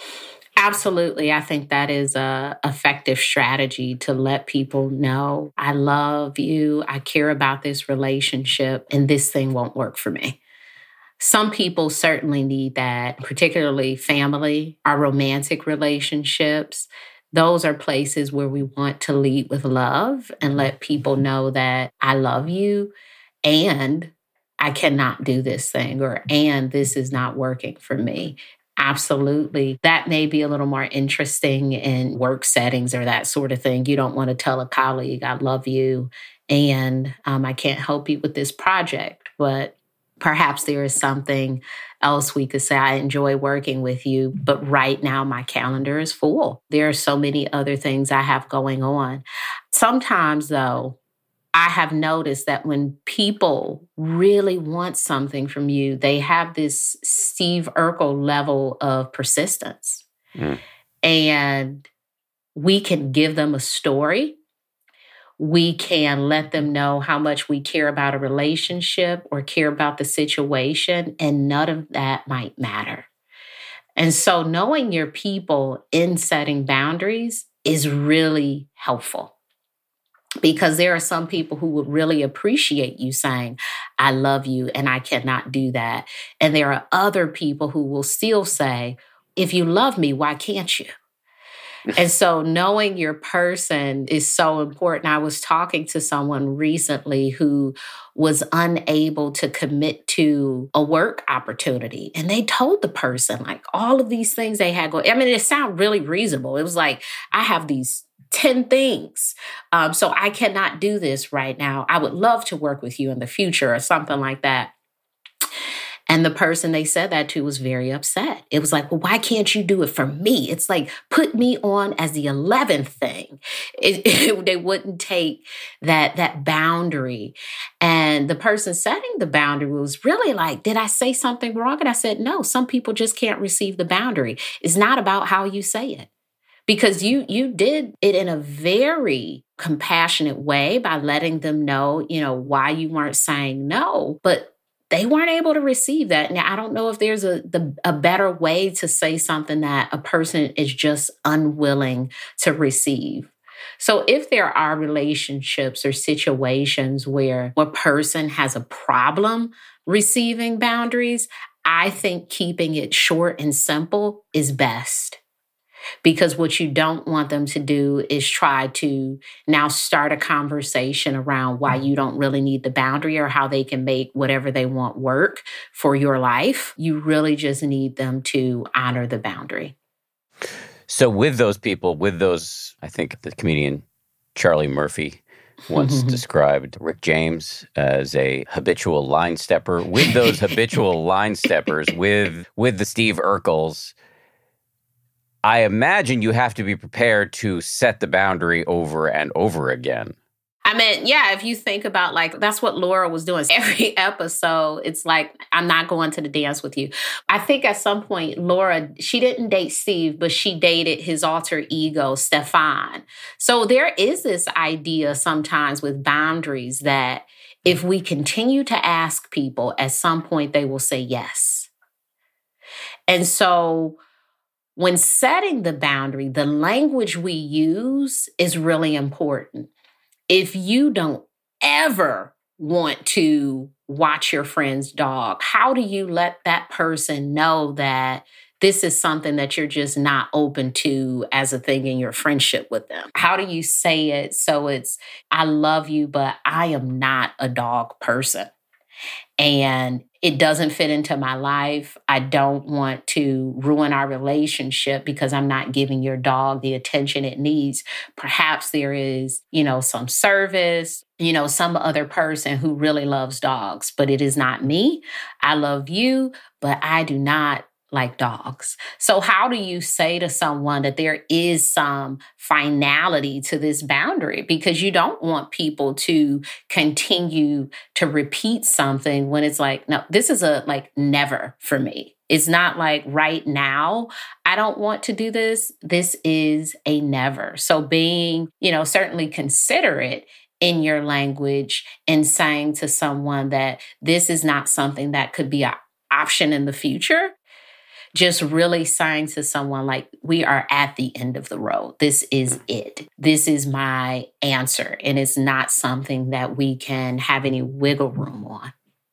Absolutely. I think that is a effective strategy to let people know, I love you, I care about this relationship, and this thing won't work for me. Some people certainly need that, particularly family, our romantic relationships. Those are places where we want to lead with love and let people know that I love you and I cannot do this thing, or and this is not working for me. Absolutely. That may be a little more interesting in work settings or that sort of thing. You don't want to tell a colleague, I love you, and um, I can't help you with this project. But perhaps there is something else we could say. I enjoy working with you, but right now my calendar is full. There are so many other things I have going on. Sometimes, though, I have noticed that when people really want something from you, they have this Steve Urkel level of persistence. Mm. And we can give them a story. We can let them know how much we care about a relationship or care about the situation, and none of that might matter. And so knowing your people in setting boundaries is really helpful. Because there are some people who would really appreciate you saying, I love you and I cannot do that. And there are other people who will still say, if you love me, why can't you? And so knowing your person is so important. I was talking to someone recently who was unable to commit to a work opportunity. And they told the person like all of these things they had going. I mean, it sounded really reasonable. It was like, I have these ten things. Um, so I cannot do this right now. I would love to work with you in the future or something like that. And the person they said that to was very upset. It was like, well, why can't you do it for me? It's like, put me on as the eleventh thing. It, it, they wouldn't take that, that boundary. And the person setting the boundary was really like, did I say something wrong? And I said, no, some people just can't receive the boundary. It's not about how you say it. Because you you did it in a very compassionate way by letting them know, you know, why you weren't saying no, but they weren't able to receive that. Now, I don't know if there's a the, a better way to say something that a person is just unwilling to receive. So if there are relationships or situations where a person has a problem receiving boundaries, I think keeping it short and simple is best. Because what you don't want them to do is try to now start a conversation around why you don't really need the boundary or how they can make whatever they want work for your life. You really just need them to honor the boundary. So with those people, with those, I think the comedian Charlie Murphy once described Rick James as a habitual line stepper. With those habitual line steppers, with with the Steve Urkels, I imagine you have to be prepared to set the boundary over and over again. I mean, yeah, if you think about like, that's what Laura was doing. Every episode, it's like, I'm not going to the dance with you. I think at some point, Laura, she didn't date Steve, but she dated his alter ego, Stefan. So there is this idea sometimes with boundaries that if we continue to ask people, at some point they will say yes. And so when setting the boundary, the language we use is really important. If you don't ever want to watch your friend's dog, how do you let that person know that this is something that you're just not open to as a thing in your friendship with them? How do you say it so it's, I love you, but I am not a dog person. And it doesn't fit into my life. I don't want to ruin our relationship because I'm not giving your dog the attention it needs. Perhaps there is, you know, some service, you know, some other person who really loves dogs, but it is not me. I love you, but I do not like dogs. So how do you say to someone that there is some finality to this boundary? Because you don't want people to continue to repeat something when it's like, no, this is a like never for me. It's not like right now, I don't want to do this. This is a never. So being, you know, certainly considerate in your language and saying to someone that this is not something that could be an option in the future. Just really saying to someone like, we are at the end of the road. This is it. This is my answer. And it's not something that we can have any wiggle room on.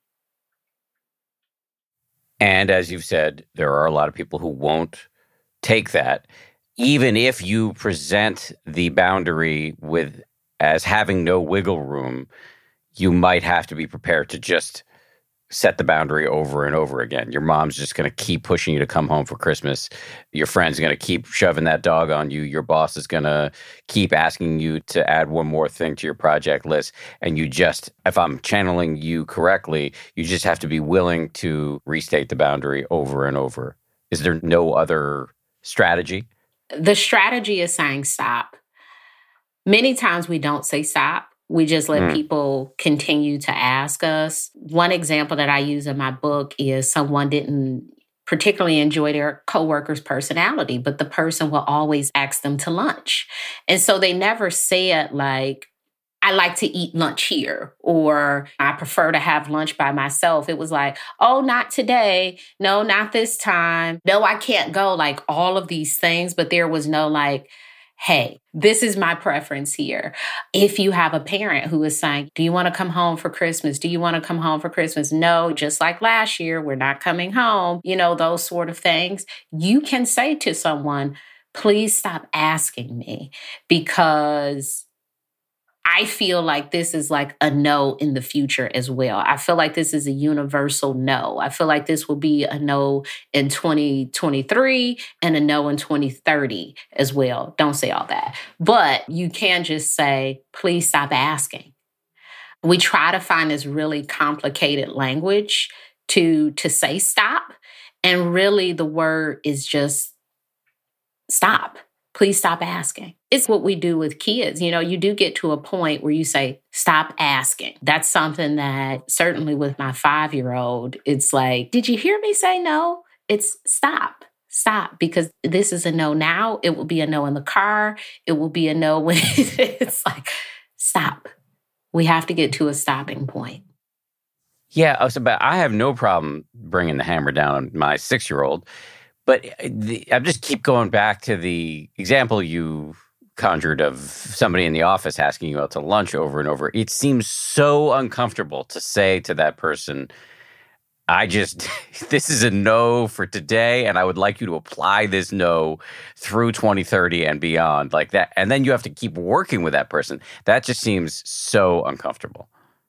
And as you've said, there are a lot of people who won't take that, even if you present the boundary with as having no wiggle room. You might have to be prepared to just set the boundary over and over again. Your mom's just going to keep pushing you to come home for Christmas. Your friend's going to keep shoving that dog on you. Your boss is going to keep asking you to add one more thing to your project list. And you just, if I'm channeling you correctly, you just have to be willing to restate the boundary over and over. Is there no other strategy? The strategy is saying stop. Many times we don't say stop. We just let mm. people continue to ask us. One example that I use in my book is someone didn't particularly enjoy their coworker's personality, but the person will always ask them to lunch. And so they never said like, I like to eat lunch here, or I prefer to have lunch by myself. It was like, oh, not today. No, not this time. No, I can't go. Like all of these things, but there was no like, hey, this is my preference here. If you have a parent who is saying, do you want to come home for Christmas? Do you want to come home for Christmas? No, just like last year, we're not coming home. You know, those sort of things. You can say to someone, please stop asking me because I feel like this is like a no in the future as well. I feel like this is a universal no. I feel like this will be a no in twenty twenty-three and a no in twenty thirty as well. Don't say all that. But you can just say, please stop asking. We try to find this really complicated language to, to say stop. And really the word is just stop. Please stop asking. It's what we do with kids. You know, you do get to a point where you say, stop asking. That's something that certainly with my five-year-old, it's like, did you hear me say no? It's stop, stop, because this is a no now. It will be a no in the car. It will be a no when it's like, stop. We have to get to a stopping point. Yeah, I was about, I have no problem bringing the hammer down on my six-year-old. But the, I just keep going back to the example you conjured of somebody in the office asking you out to lunch over and over. It seems so uncomfortable to say to that person, I just, this is a no for today, and I would like you to apply this no through twenty thirty and beyond like that. And then you have to keep working with that person. That just seems so uncomfortable.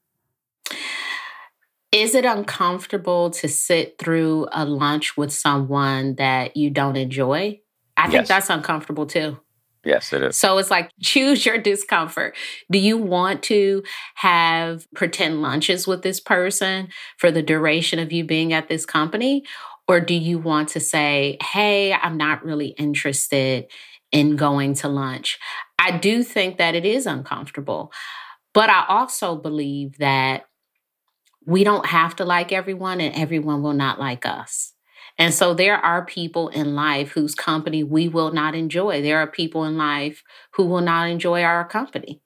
Is it uncomfortable to sit through a lunch with someone that you don't enjoy? I think yes. that's uncomfortable too. Yes, it is. So it's like, choose your discomfort. Do you want to have pretend lunches with this person for the duration of you being at this company? Or do you want to say, hey, I'm not really interested in going to lunch? I do think that it is uncomfortable. But I also believe that we don't have to like everyone and everyone will not like us. And so there are people in life whose company we will not enjoy. There are people in life who will not enjoy our company.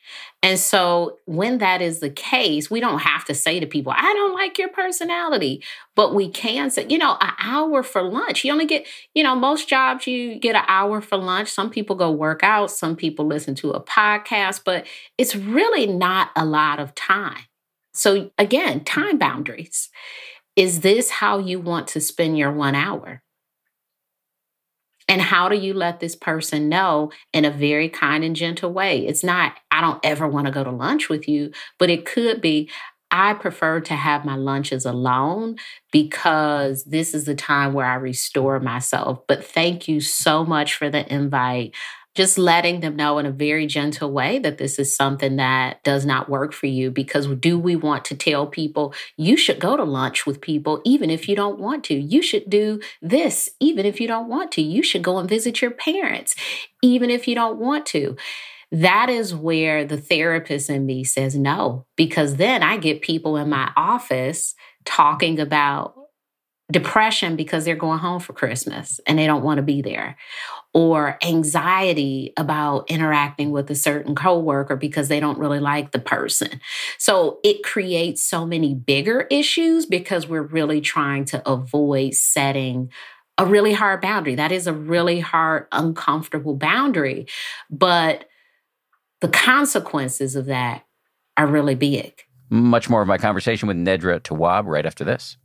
And so when that is the case, we don't have to say to people, I don't like your personality, but we can say, you know, an hour for lunch. You only get, you know, most jobs you get an hour for lunch. Some people go work out. Some people listen to a podcast, but it's really not a lot of time. So again, time boundaries. Is this how you want to spend your one hour? And how do you let this person know in a very kind and gentle way? It's not, I don't ever want to go to lunch with you, but it could be, I prefer to have my lunches alone because this is the time where I restore myself. But thank you so much for the invite. Just letting them know in a very gentle way that this is something that does not work for you. Because do we want to tell people you should go to lunch with people even if you don't want to? You should do this even if you don't want to. You should go and visit your parents even if you don't want to. That is where the therapist in me says no, because then I get people in my office talking about depression because they're going home for Christmas and they don't want to be there, or anxiety about interacting with a certain coworker because they don't really like the person. So it creates so many bigger issues because we're really trying to avoid setting a really hard boundary. That is a really hard, uncomfortable boundary, but the consequences of that are really big. Much more of my conversation with Nedra Tawwab right after this.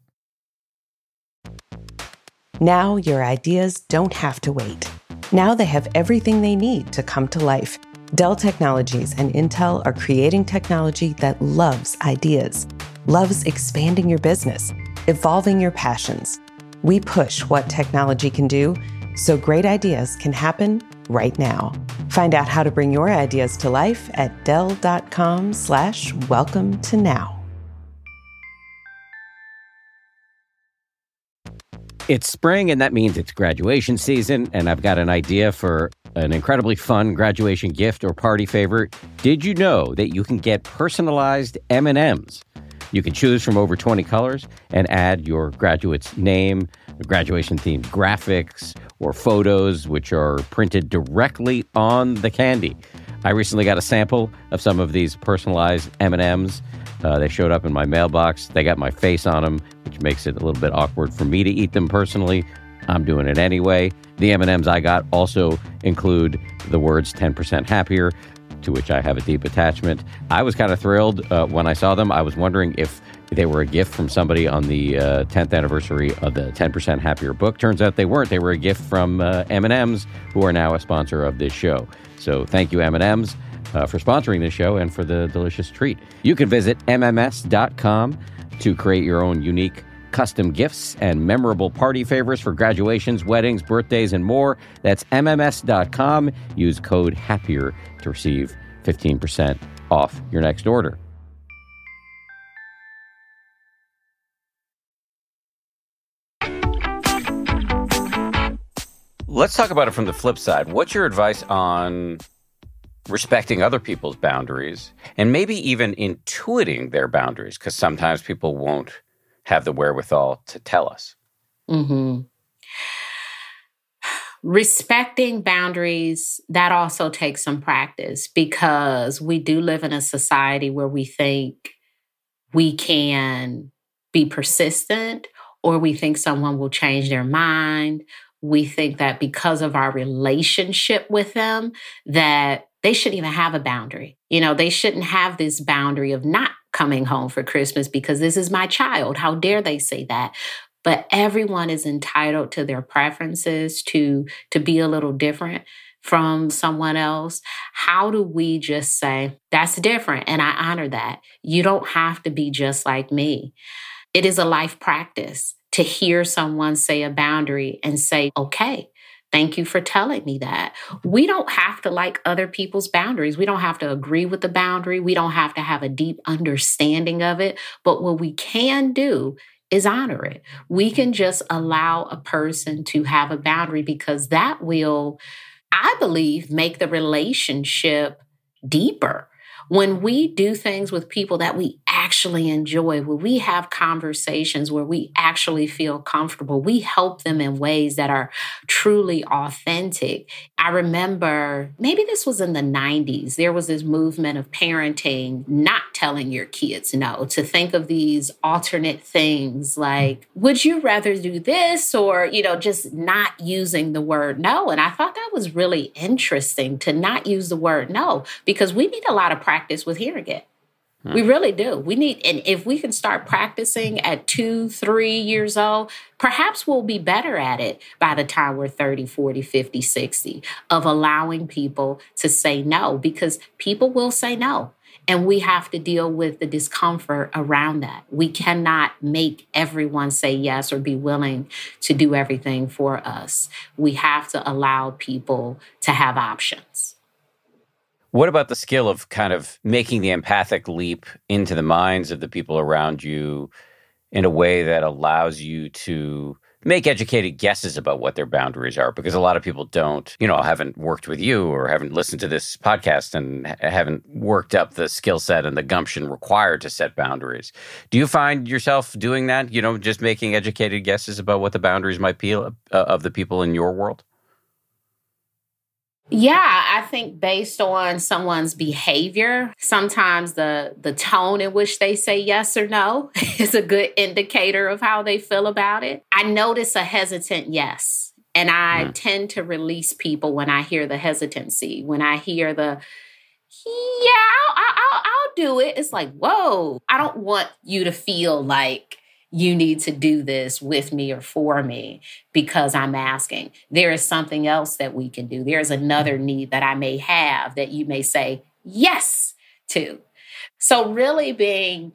Now your ideas don't have to wait. Now they have everything they need to come to life. Dell Technologies and Intel are creating technology that loves ideas, loves expanding your business, evolving your passions. We push what technology can do so great ideas can happen right now. Find out how to bring your ideas to life at dell.com slash welcome to now. It's spring, and that means it's graduation season, and I've got an idea for an incredibly fun graduation gift or party favor. Did you know that you can get personalized M and M's? You can choose from over twenty colors and add your graduate's name, graduation-themed graphics, or photos, which are printed directly on the candy. I recently got a sample of some of these personalized M and M's. Uh, they showed up in my mailbox. They got my face on them, which makes it a little bit awkward for me to eat them personally. I'm doing it anyway. The M and M's I got also include the words ten percent happier, to which I have a deep attachment. I was kind of thrilled uh, when I saw them. I was wondering if they were a gift from somebody on the uh, tenth anniversary of the ten percent Happier book. Turns out they weren't. They were a gift from uh, M and M's, who are now a sponsor of this show. So thank you, M and M's. Uh, for sponsoring this show and for the delicious treat. You can visit M M S dot com to create your own unique custom gifts and memorable party favors for graduations, weddings, birthdays, and more. That's M M S dot com. Use code HAPPIER to receive fifteen percent off your next order. Let's talk about it from the flip side. What's your advice on respecting other people's boundaries and maybe even intuiting their boundaries? Because sometimes people won't have the wherewithal to tell us. Mm-hmm. Respecting boundaries, that also takes some practice, because we do live in a society where we think we can be persistent, or we think someone will change their mind. We think that because of our relationship with them, that they shouldn't even have a boundary. You know, they shouldn't have this boundary of not coming home for Christmas because this is my child. How dare they say that? But everyone is entitled to their preferences, to, to be a little different from someone else. How do we just say, that's different, and I honor that? You don't have to be just like me. It is a life practice to hear someone say a boundary and say, okay, thank you for telling me that. We don't have to like other people's boundaries. We don't have to agree with the boundary. We don't have to have a deep understanding of it. But what we can do is honor it. We can just allow a person to have a boundary, because that will, I believe, make the relationship deeper. When we do things with people that we actually enjoy, when we have conversations where we actually feel comfortable, we help them in ways that are truly authentic. I remember, maybe this was in the nineties, there was this movement of parenting, not telling your kids no, to think of these alternate things like, would you rather do this? Or, you know, just not using the word no. And I thought that was really interesting to not use the word no, because we need a lot of practice with hearing it. Hmm. We really do. We need, and if we can start practicing at two, three years old, perhaps we'll be better at it by the time we're thirty, forty, fifty, sixty, of allowing people to say no, because people will say no. And we have to deal with the discomfort around that. We cannot make everyone say yes or be willing to do everything for us. We have to allow people to have options. What about the skill of kind of making the empathic leap into the minds of the people around you in a way that allows you to make educated guesses about what their boundaries are? Because a lot of people don't, you know, haven't worked with you or haven't listened to this podcast and haven't worked up the skill set and the gumption required to set boundaries. Do you find yourself doing that, you know, just making educated guesses about what the boundaries might be uh, of the people in your world? Yeah, I think based on someone's behavior, sometimes the the tone in which they say yes or no is a good indicator of how they feel about it. I notice a hesitant yes, and I mm. tend to release people when I hear the hesitancy, when I hear the, yeah, I'll, I'll, I'll do it. It's like, whoa, I don't want you to feel like you need to do this with me or for me because I'm asking. There is something else that we can do. There's another need that I may have that you may say yes to. So really being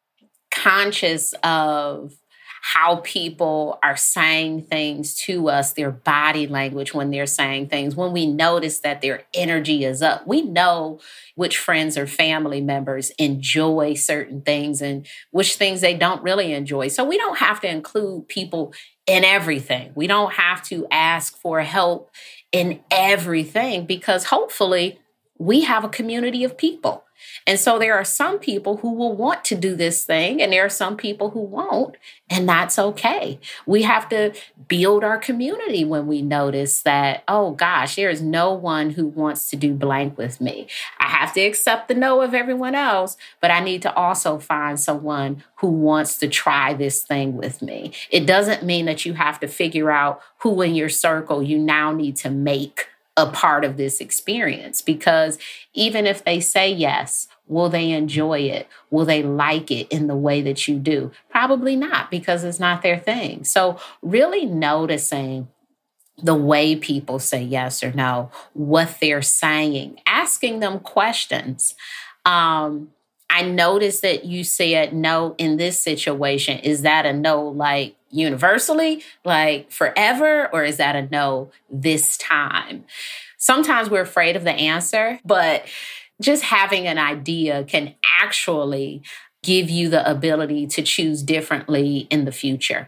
conscious of how people are saying things to us, their body language when they're saying things, when we notice that their energy is up. We know which friends or family members enjoy certain things and which things they don't really enjoy. So we don't have to include people in everything. We don't have to ask for help in everything because hopefully we have a community of people. And so there are some people who will want to do this thing and there are some people who won't, and that's okay. We have to build our community when we notice that, oh gosh, there is no one who wants to do blank with me. I have to accept the no of everyone else, but I need to also find someone who wants to try this thing with me. It doesn't mean that you have to figure out who in your circle you now need to make a part of this experience, because even if they say yes, will they enjoy it? Will they like it in the way that you do? Probably not, because it's not their thing. So really noticing the way people say yes or no, what they're saying, asking them questions. Um, I noticed that you said no in this situation. Is that a no like universally, like forever, or is that a no this time? Sometimes we're afraid of the answer, but just having an idea can actually give you the ability to choose differently in the future.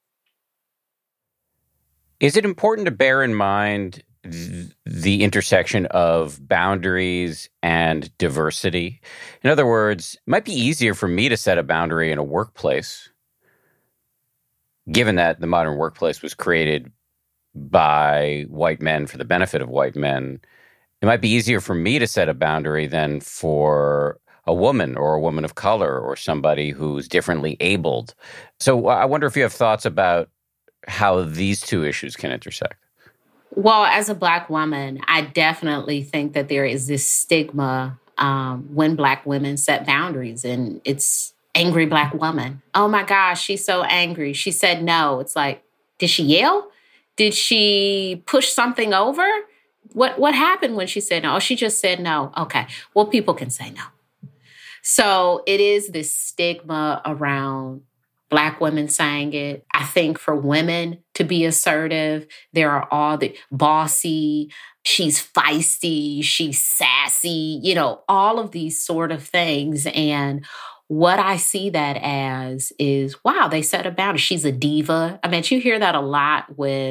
Is it important to bear in mind th- the intersection of boundaries and diversity? In other words, it might be easier for me to set a boundary in a workplace, given that the modern workplace was created by white men for the benefit of white men. It might be easier for me to set a boundary than for a woman or a woman of color or somebody who's differently abled. So I wonder if you have thoughts about how these two issues can intersect. Well, as a Black woman, I definitely think that there is this stigma um, when Black women set boundaries, and it's angry Black woman. Oh my gosh, she's so angry. She said no. It's like, did she yell? Did she push something over? What what happened when she said no? Oh, she just said no. Okay. Well, people can say no. So it is this stigma around Black women saying it. I think for women to be assertive, there are all the bossy, she's feisty, she's sassy, you know, all of these sort of things. And what I see that as is, wow, they set a boundary. She's a diva. I mean, you hear that a lot with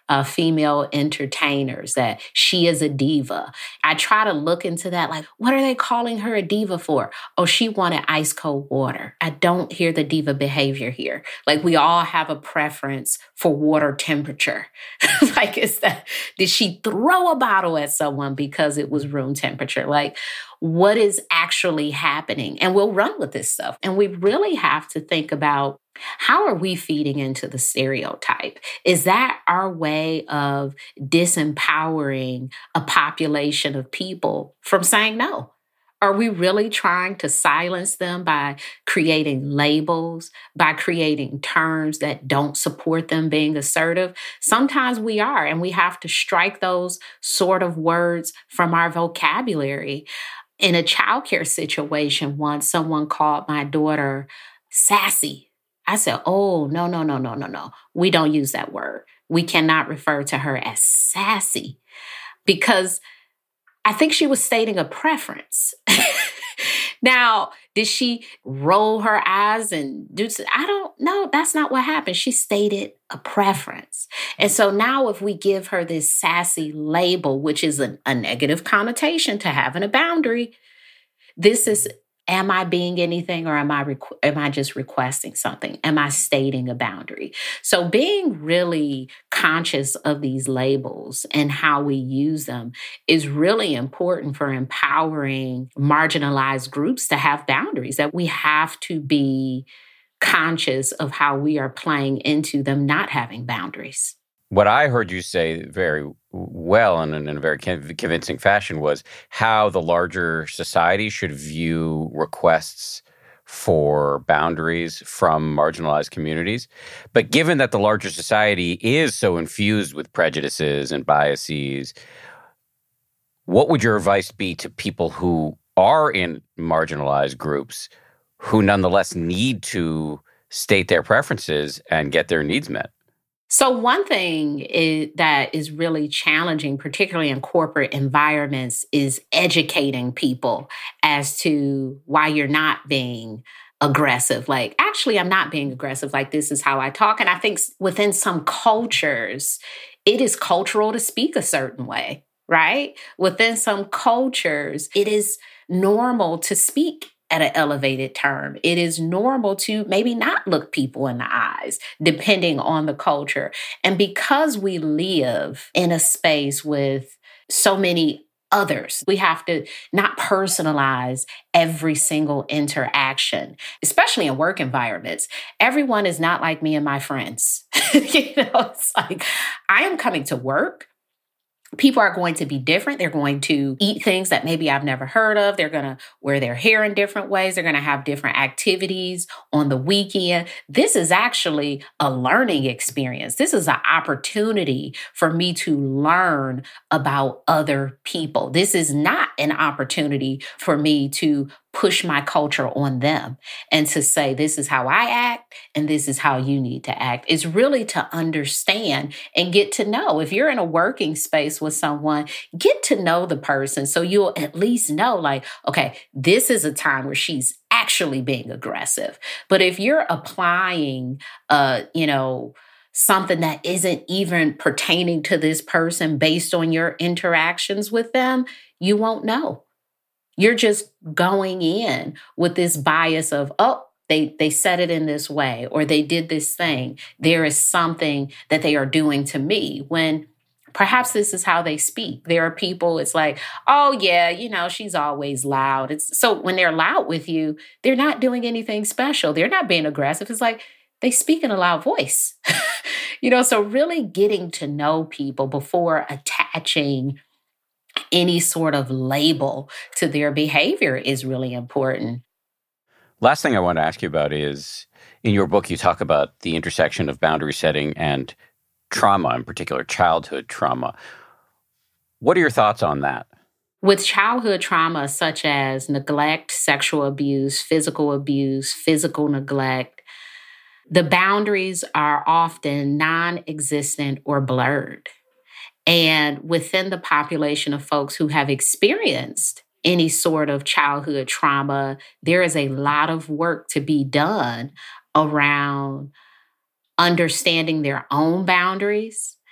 uh, female entertainers, that she is a diva. I try to look into that, like, what are they calling her a diva for? Oh, she wanted ice cold water. I don't hear the diva behavior here. Like, we all have a preference for water temperature. Like, is that, did she throw a bottle at someone because it was room temperature? Like, what is actually happening? And we'll run with this stuff. And we really have to think about, how are we feeding into the stereotype? Is that our way of disempowering a population of people from saying no? Are we really trying to silence them by creating labels, by creating terms that don't support them being assertive? Sometimes we are, and we have to strike those sort of words from our vocabulary. In a childcare situation, once someone called my daughter sassy. I said, oh, no, no, no, no, no, no. We don't use that word. We cannot refer to her as sassy, because I think she was stating a preference. Now, did she roll her eyes and do, I don't know. That's not what happened. She stated a preference. And so now if we give her this sassy label, which is a, a negative connotation to having a boundary, this is, am I being anything, or am I requ- am I just requesting something? Am I stating a boundary? So being really conscious of these labels and how we use them is really important for empowering marginalized groups to have boundaries, that we have to be conscious of how we are playing into them not having boundaries. What I heard you say very well and in a very convincing fashion was how the larger society should view requests for boundaries from marginalized communities. But given that the larger society is so infused with prejudices and biases, what would your advice be to people who are in marginalized groups who nonetheless need to state their preferences and get their needs met? So one thing is, that is really challenging, particularly in corporate environments, is educating people as to why you're not being aggressive. Like, actually, I'm not being aggressive. Like, this is how I talk. And I think within some cultures, it is cultural to speak a certain way, right? Within some cultures, it is normal to speak at an elevated term. It is normal to maybe not look people in the eyes, depending on the culture. And because we live in a space with so many others, we have to not personalize every single interaction, especially in work environments. Everyone is not like me and my friends. You know, it's like, I am coming to work. People are going to be different. They're going to eat things that maybe I've never heard of. They're going to wear their hair in different ways. They're going to have different activities on the weekend. This is actually a learning experience. This is an opportunity for me to learn about other people. This is not an opportunity for me to push my culture on them and to say, this is how I act and this is how you need to act. It's really to understand and get to know. If you're in a working space with someone, get to know the person so you'll at least know, like, okay, this is a time where she's actually being aggressive. But if you're applying, uh, you know, something that isn't even pertaining to this person based on your interactions with them, you won't know. You're just going in with this bias of, oh, they they said it in this way, or they did this thing. There is something that they are doing to me, when perhaps this is how they speak. There are people, it's like, oh, yeah, you know, she's always loud. It's so when they're loud with you, they're not doing anything special. They're not being aggressive. It's like they speak in a loud voice. You know, so really getting to know people before attaching any sort of label to their behavior is really important. Last thing I want to ask you about is, in your book, you talk about the intersection of boundary setting and trauma, in particular childhood trauma. What are your thoughts on that? With childhood trauma such as neglect, sexual abuse, physical abuse, physical neglect, the boundaries are often non-existent or blurred. And within the population of folks who have experienced any sort of childhood trauma, there is a lot of work to be done around understanding their own boundaries,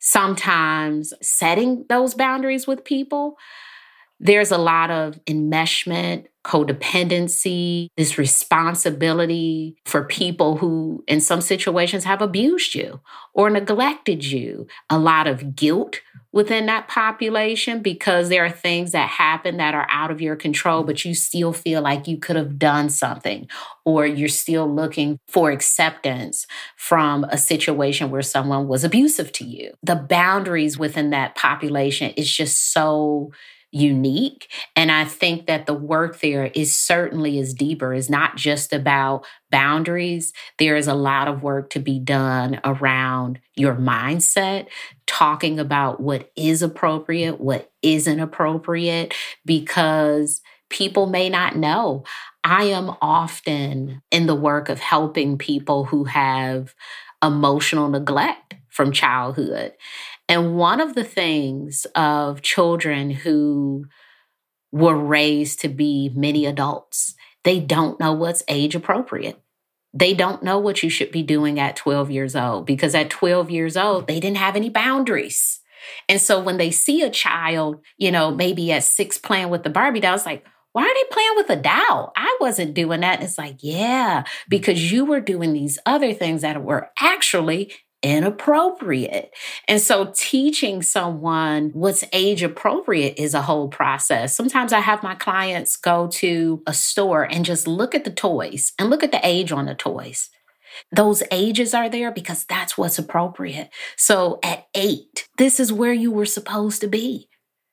sometimes setting those boundaries with people, there's a lot of enmeshment, codependency, this responsibility for people who, in some situations, have abused you or neglected you. A lot of guilt within that population because there are things that happen that are out of your control, but you still feel like you could have done something, or you're still looking for acceptance from a situation where someone was abusive to you. The boundaries within that population is just so unique. And I think that the work there is certainly is deeper. It's not just about boundaries. There is a lot of work to be done around your mindset, talking about what is appropriate, what isn't appropriate, because people may not know. I am often in the work of helping people who have emotional neglect from childhood. And one of the things of children who were raised to be many adults, they don't know what's age appropriate. They don't know what you should be doing at twelve years old, because at twelve years old, they didn't have any boundaries. And so when they see a child, you know, maybe at six playing with the Barbie doll, it's like, why are they playing with a doll? I wasn't doing that. And it's like, yeah, because you were doing these other things that were actually inappropriate. And so teaching someone what's age appropriate is a whole process. Sometimes I have my clients go to a store and just look at the toys and look at the age on the toys. Those ages are there because that's what's appropriate. So at eight, this is where you were supposed to be.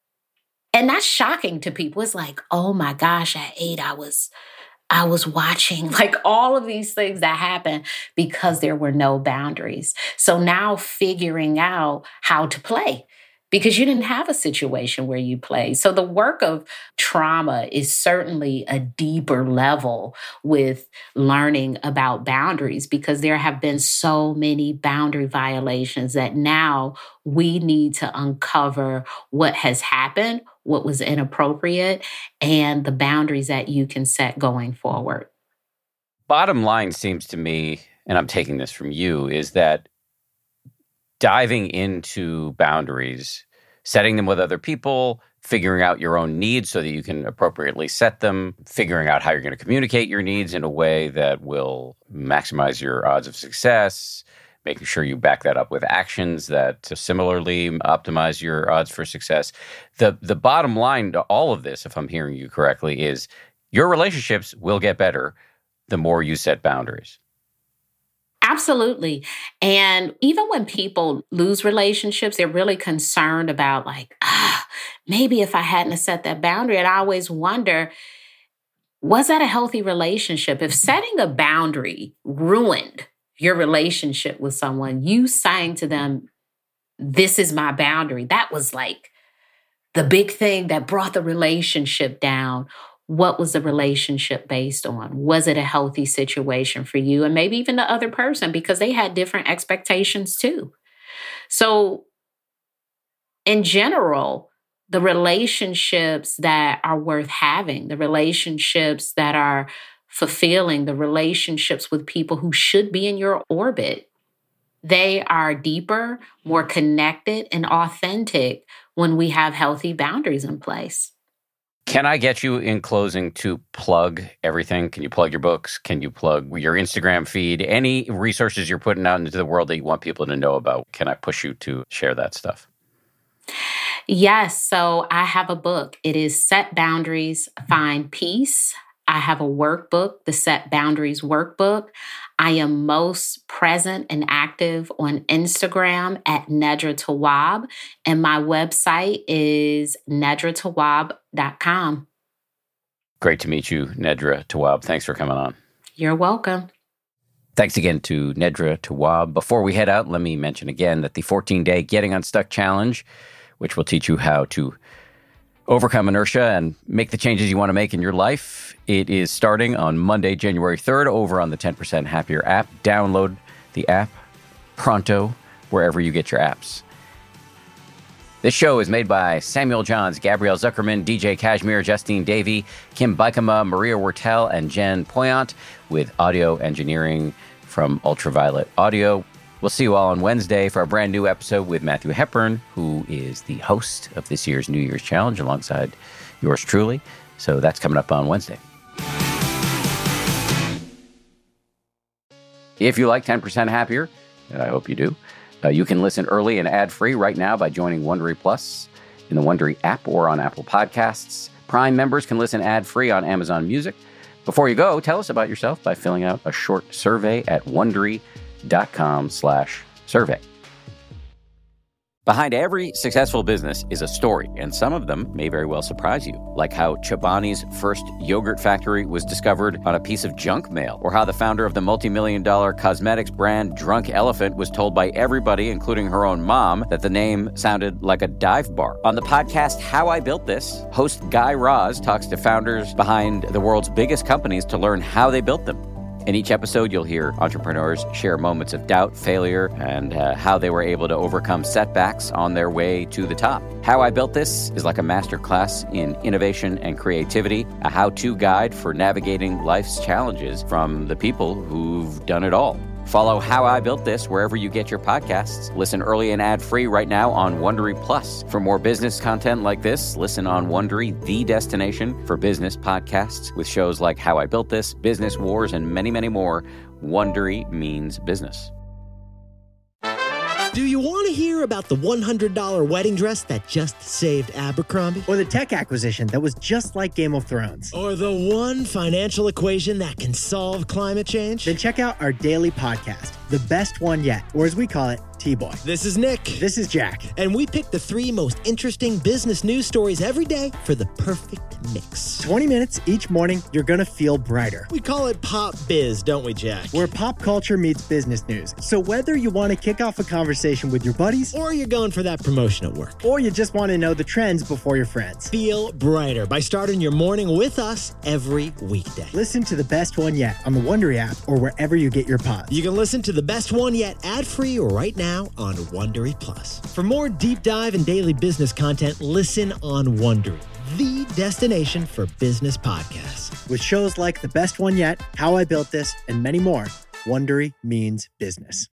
And that's shocking to people. It's like, oh my gosh, at eight, I was I was watching, like all of these things that happen because there were no boundaries. So now figuring out how to play, because you didn't have a situation where you played. So the work of trauma is certainly a deeper level with learning about boundaries, because there have been so many boundary violations that now we need to uncover what has happened, what was inappropriate, and the boundaries that you can set going forward. Bottom line seems to me, and I'm taking this from you, is that diving into boundaries, setting them with other people, figuring out your own needs so that you can appropriately set them, figuring out how you're going to communicate your needs in a way that will maximize your odds of success, making sure you back that up with actions that similarly optimize your odds for success. The, the bottom line to all of this, if I'm hearing you correctly, is your relationships will get better the more you set boundaries. Absolutely. And even when people lose relationships, they're really concerned about like, ah, maybe if I hadn't set that boundary. And I always wonder, was that a healthy relationship? If setting a boundary ruined your relationship with someone, you saying to them, this is my boundary, that was like the big thing that brought the relationship down. What was the relationship based on? Was it a healthy situation for you and maybe even the other person, because they had different expectations too? So in general, the relationships that are worth having, the relationships that are fulfilling, the relationships with people who should be in your orbit, they are deeper, more connected, and authentic when we have healthy boundaries in place. Can I get you in closing to plug everything? Can you plug your books? Can you plug your Instagram feed? Any resources you're putting out into the world that you want people to know about? Can I push you to share that stuff? Yes. So I have a book. It is Set Boundaries, Find Peace. I have a workbook, the Set Boundaries Workbook. I am most present and active on Instagram at Nedra Tawwab, and my website is nedra tawwab dot com. Great to meet you, Nedra Tawwab. Thanks for coming on. You're welcome. Thanks again to Nedra Tawwab. Before we head out, let me mention again that the fourteen-day Getting Unstuck Challenge, which will teach you how to overcome inertia and make the changes you want to make in your life. It is starting on Monday, January third, over on the ten percent Happier app. Download the app pronto, wherever you get your apps. This show is made by Samuel Johns, Gabrielle Zuckerman, D J Kashmir, Justine Davey, Kim Bikama, Maria Wertel, and Jen Poyant, with audio engineering from Ultraviolet Audio. We'll see you all on Wednesday for a brand new episode with Matthew Hepburn, who is the host of this year's New Year's Challenge alongside yours truly. So that's coming up on Wednesday. If you like ten percent Happier, and I hope you do, uh, you can listen early and ad-free right now by joining Wondery Plus in the Wondery app or on Apple Podcasts. Prime members can listen ad-free on Amazon Music. Before you go, tell us about yourself by filling out a short survey at Wondery.com slash survey. Behind every successful business is a story, and some of them may very well surprise you, like how Chobani's first yogurt factory was discovered on a piece of junk mail, or how the founder of the multi-million dollar cosmetics brand Drunk Elephant was told by everybody, including her own mom, that the name sounded like a dive bar. On the podcast How I Built This, host Guy Raz talks to founders behind the world's biggest companies to learn how they built them. In each episode, you'll hear entrepreneurs share moments of doubt, failure, and uh, how they were able to overcome setbacks on their way to the top. How I Built This is like a masterclass in innovation and creativity, a how-to guide for navigating life's challenges from the people who've done it all. Follow How I Built This wherever you get your podcasts. Listen early and ad-free right now on Wondery Plus. For more business content like this, listen on Wondery, the destination for business podcasts, with shows like How I Built This, Business Wars, and many, many more. Wondery means business. Do you want to hear about the one hundred dollars wedding dress that just saved Abercrombie? Or the tech acquisition that was just like Game of Thrones? Or the one financial equation that can solve climate change? Then check out our daily podcast, The Best One Yet, or as we call it, T-Boy. This is Nick. This is Jack. And we pick the three most interesting business news stories every day for the perfect mix. twenty minutes each morning, you're going to feel brighter. We call it Pop Biz, don't we, Jack? Where pop culture meets business news. So whether you want to kick off a conversation with your buddies, or you're going for that promotion at work, or you just want to know the trends before your friends, feel brighter by starting your morning with us every weekday. Listen to The Best One Yet on the Wondery app or wherever you get your pods. You can listen to The Best One Yet ad-free right now on Wondery Plus. For more deep dive and daily business content, listen on Wondery, the destination for business podcasts. With shows like The Best One Yet, How I Built This, and many more, Wondery means business.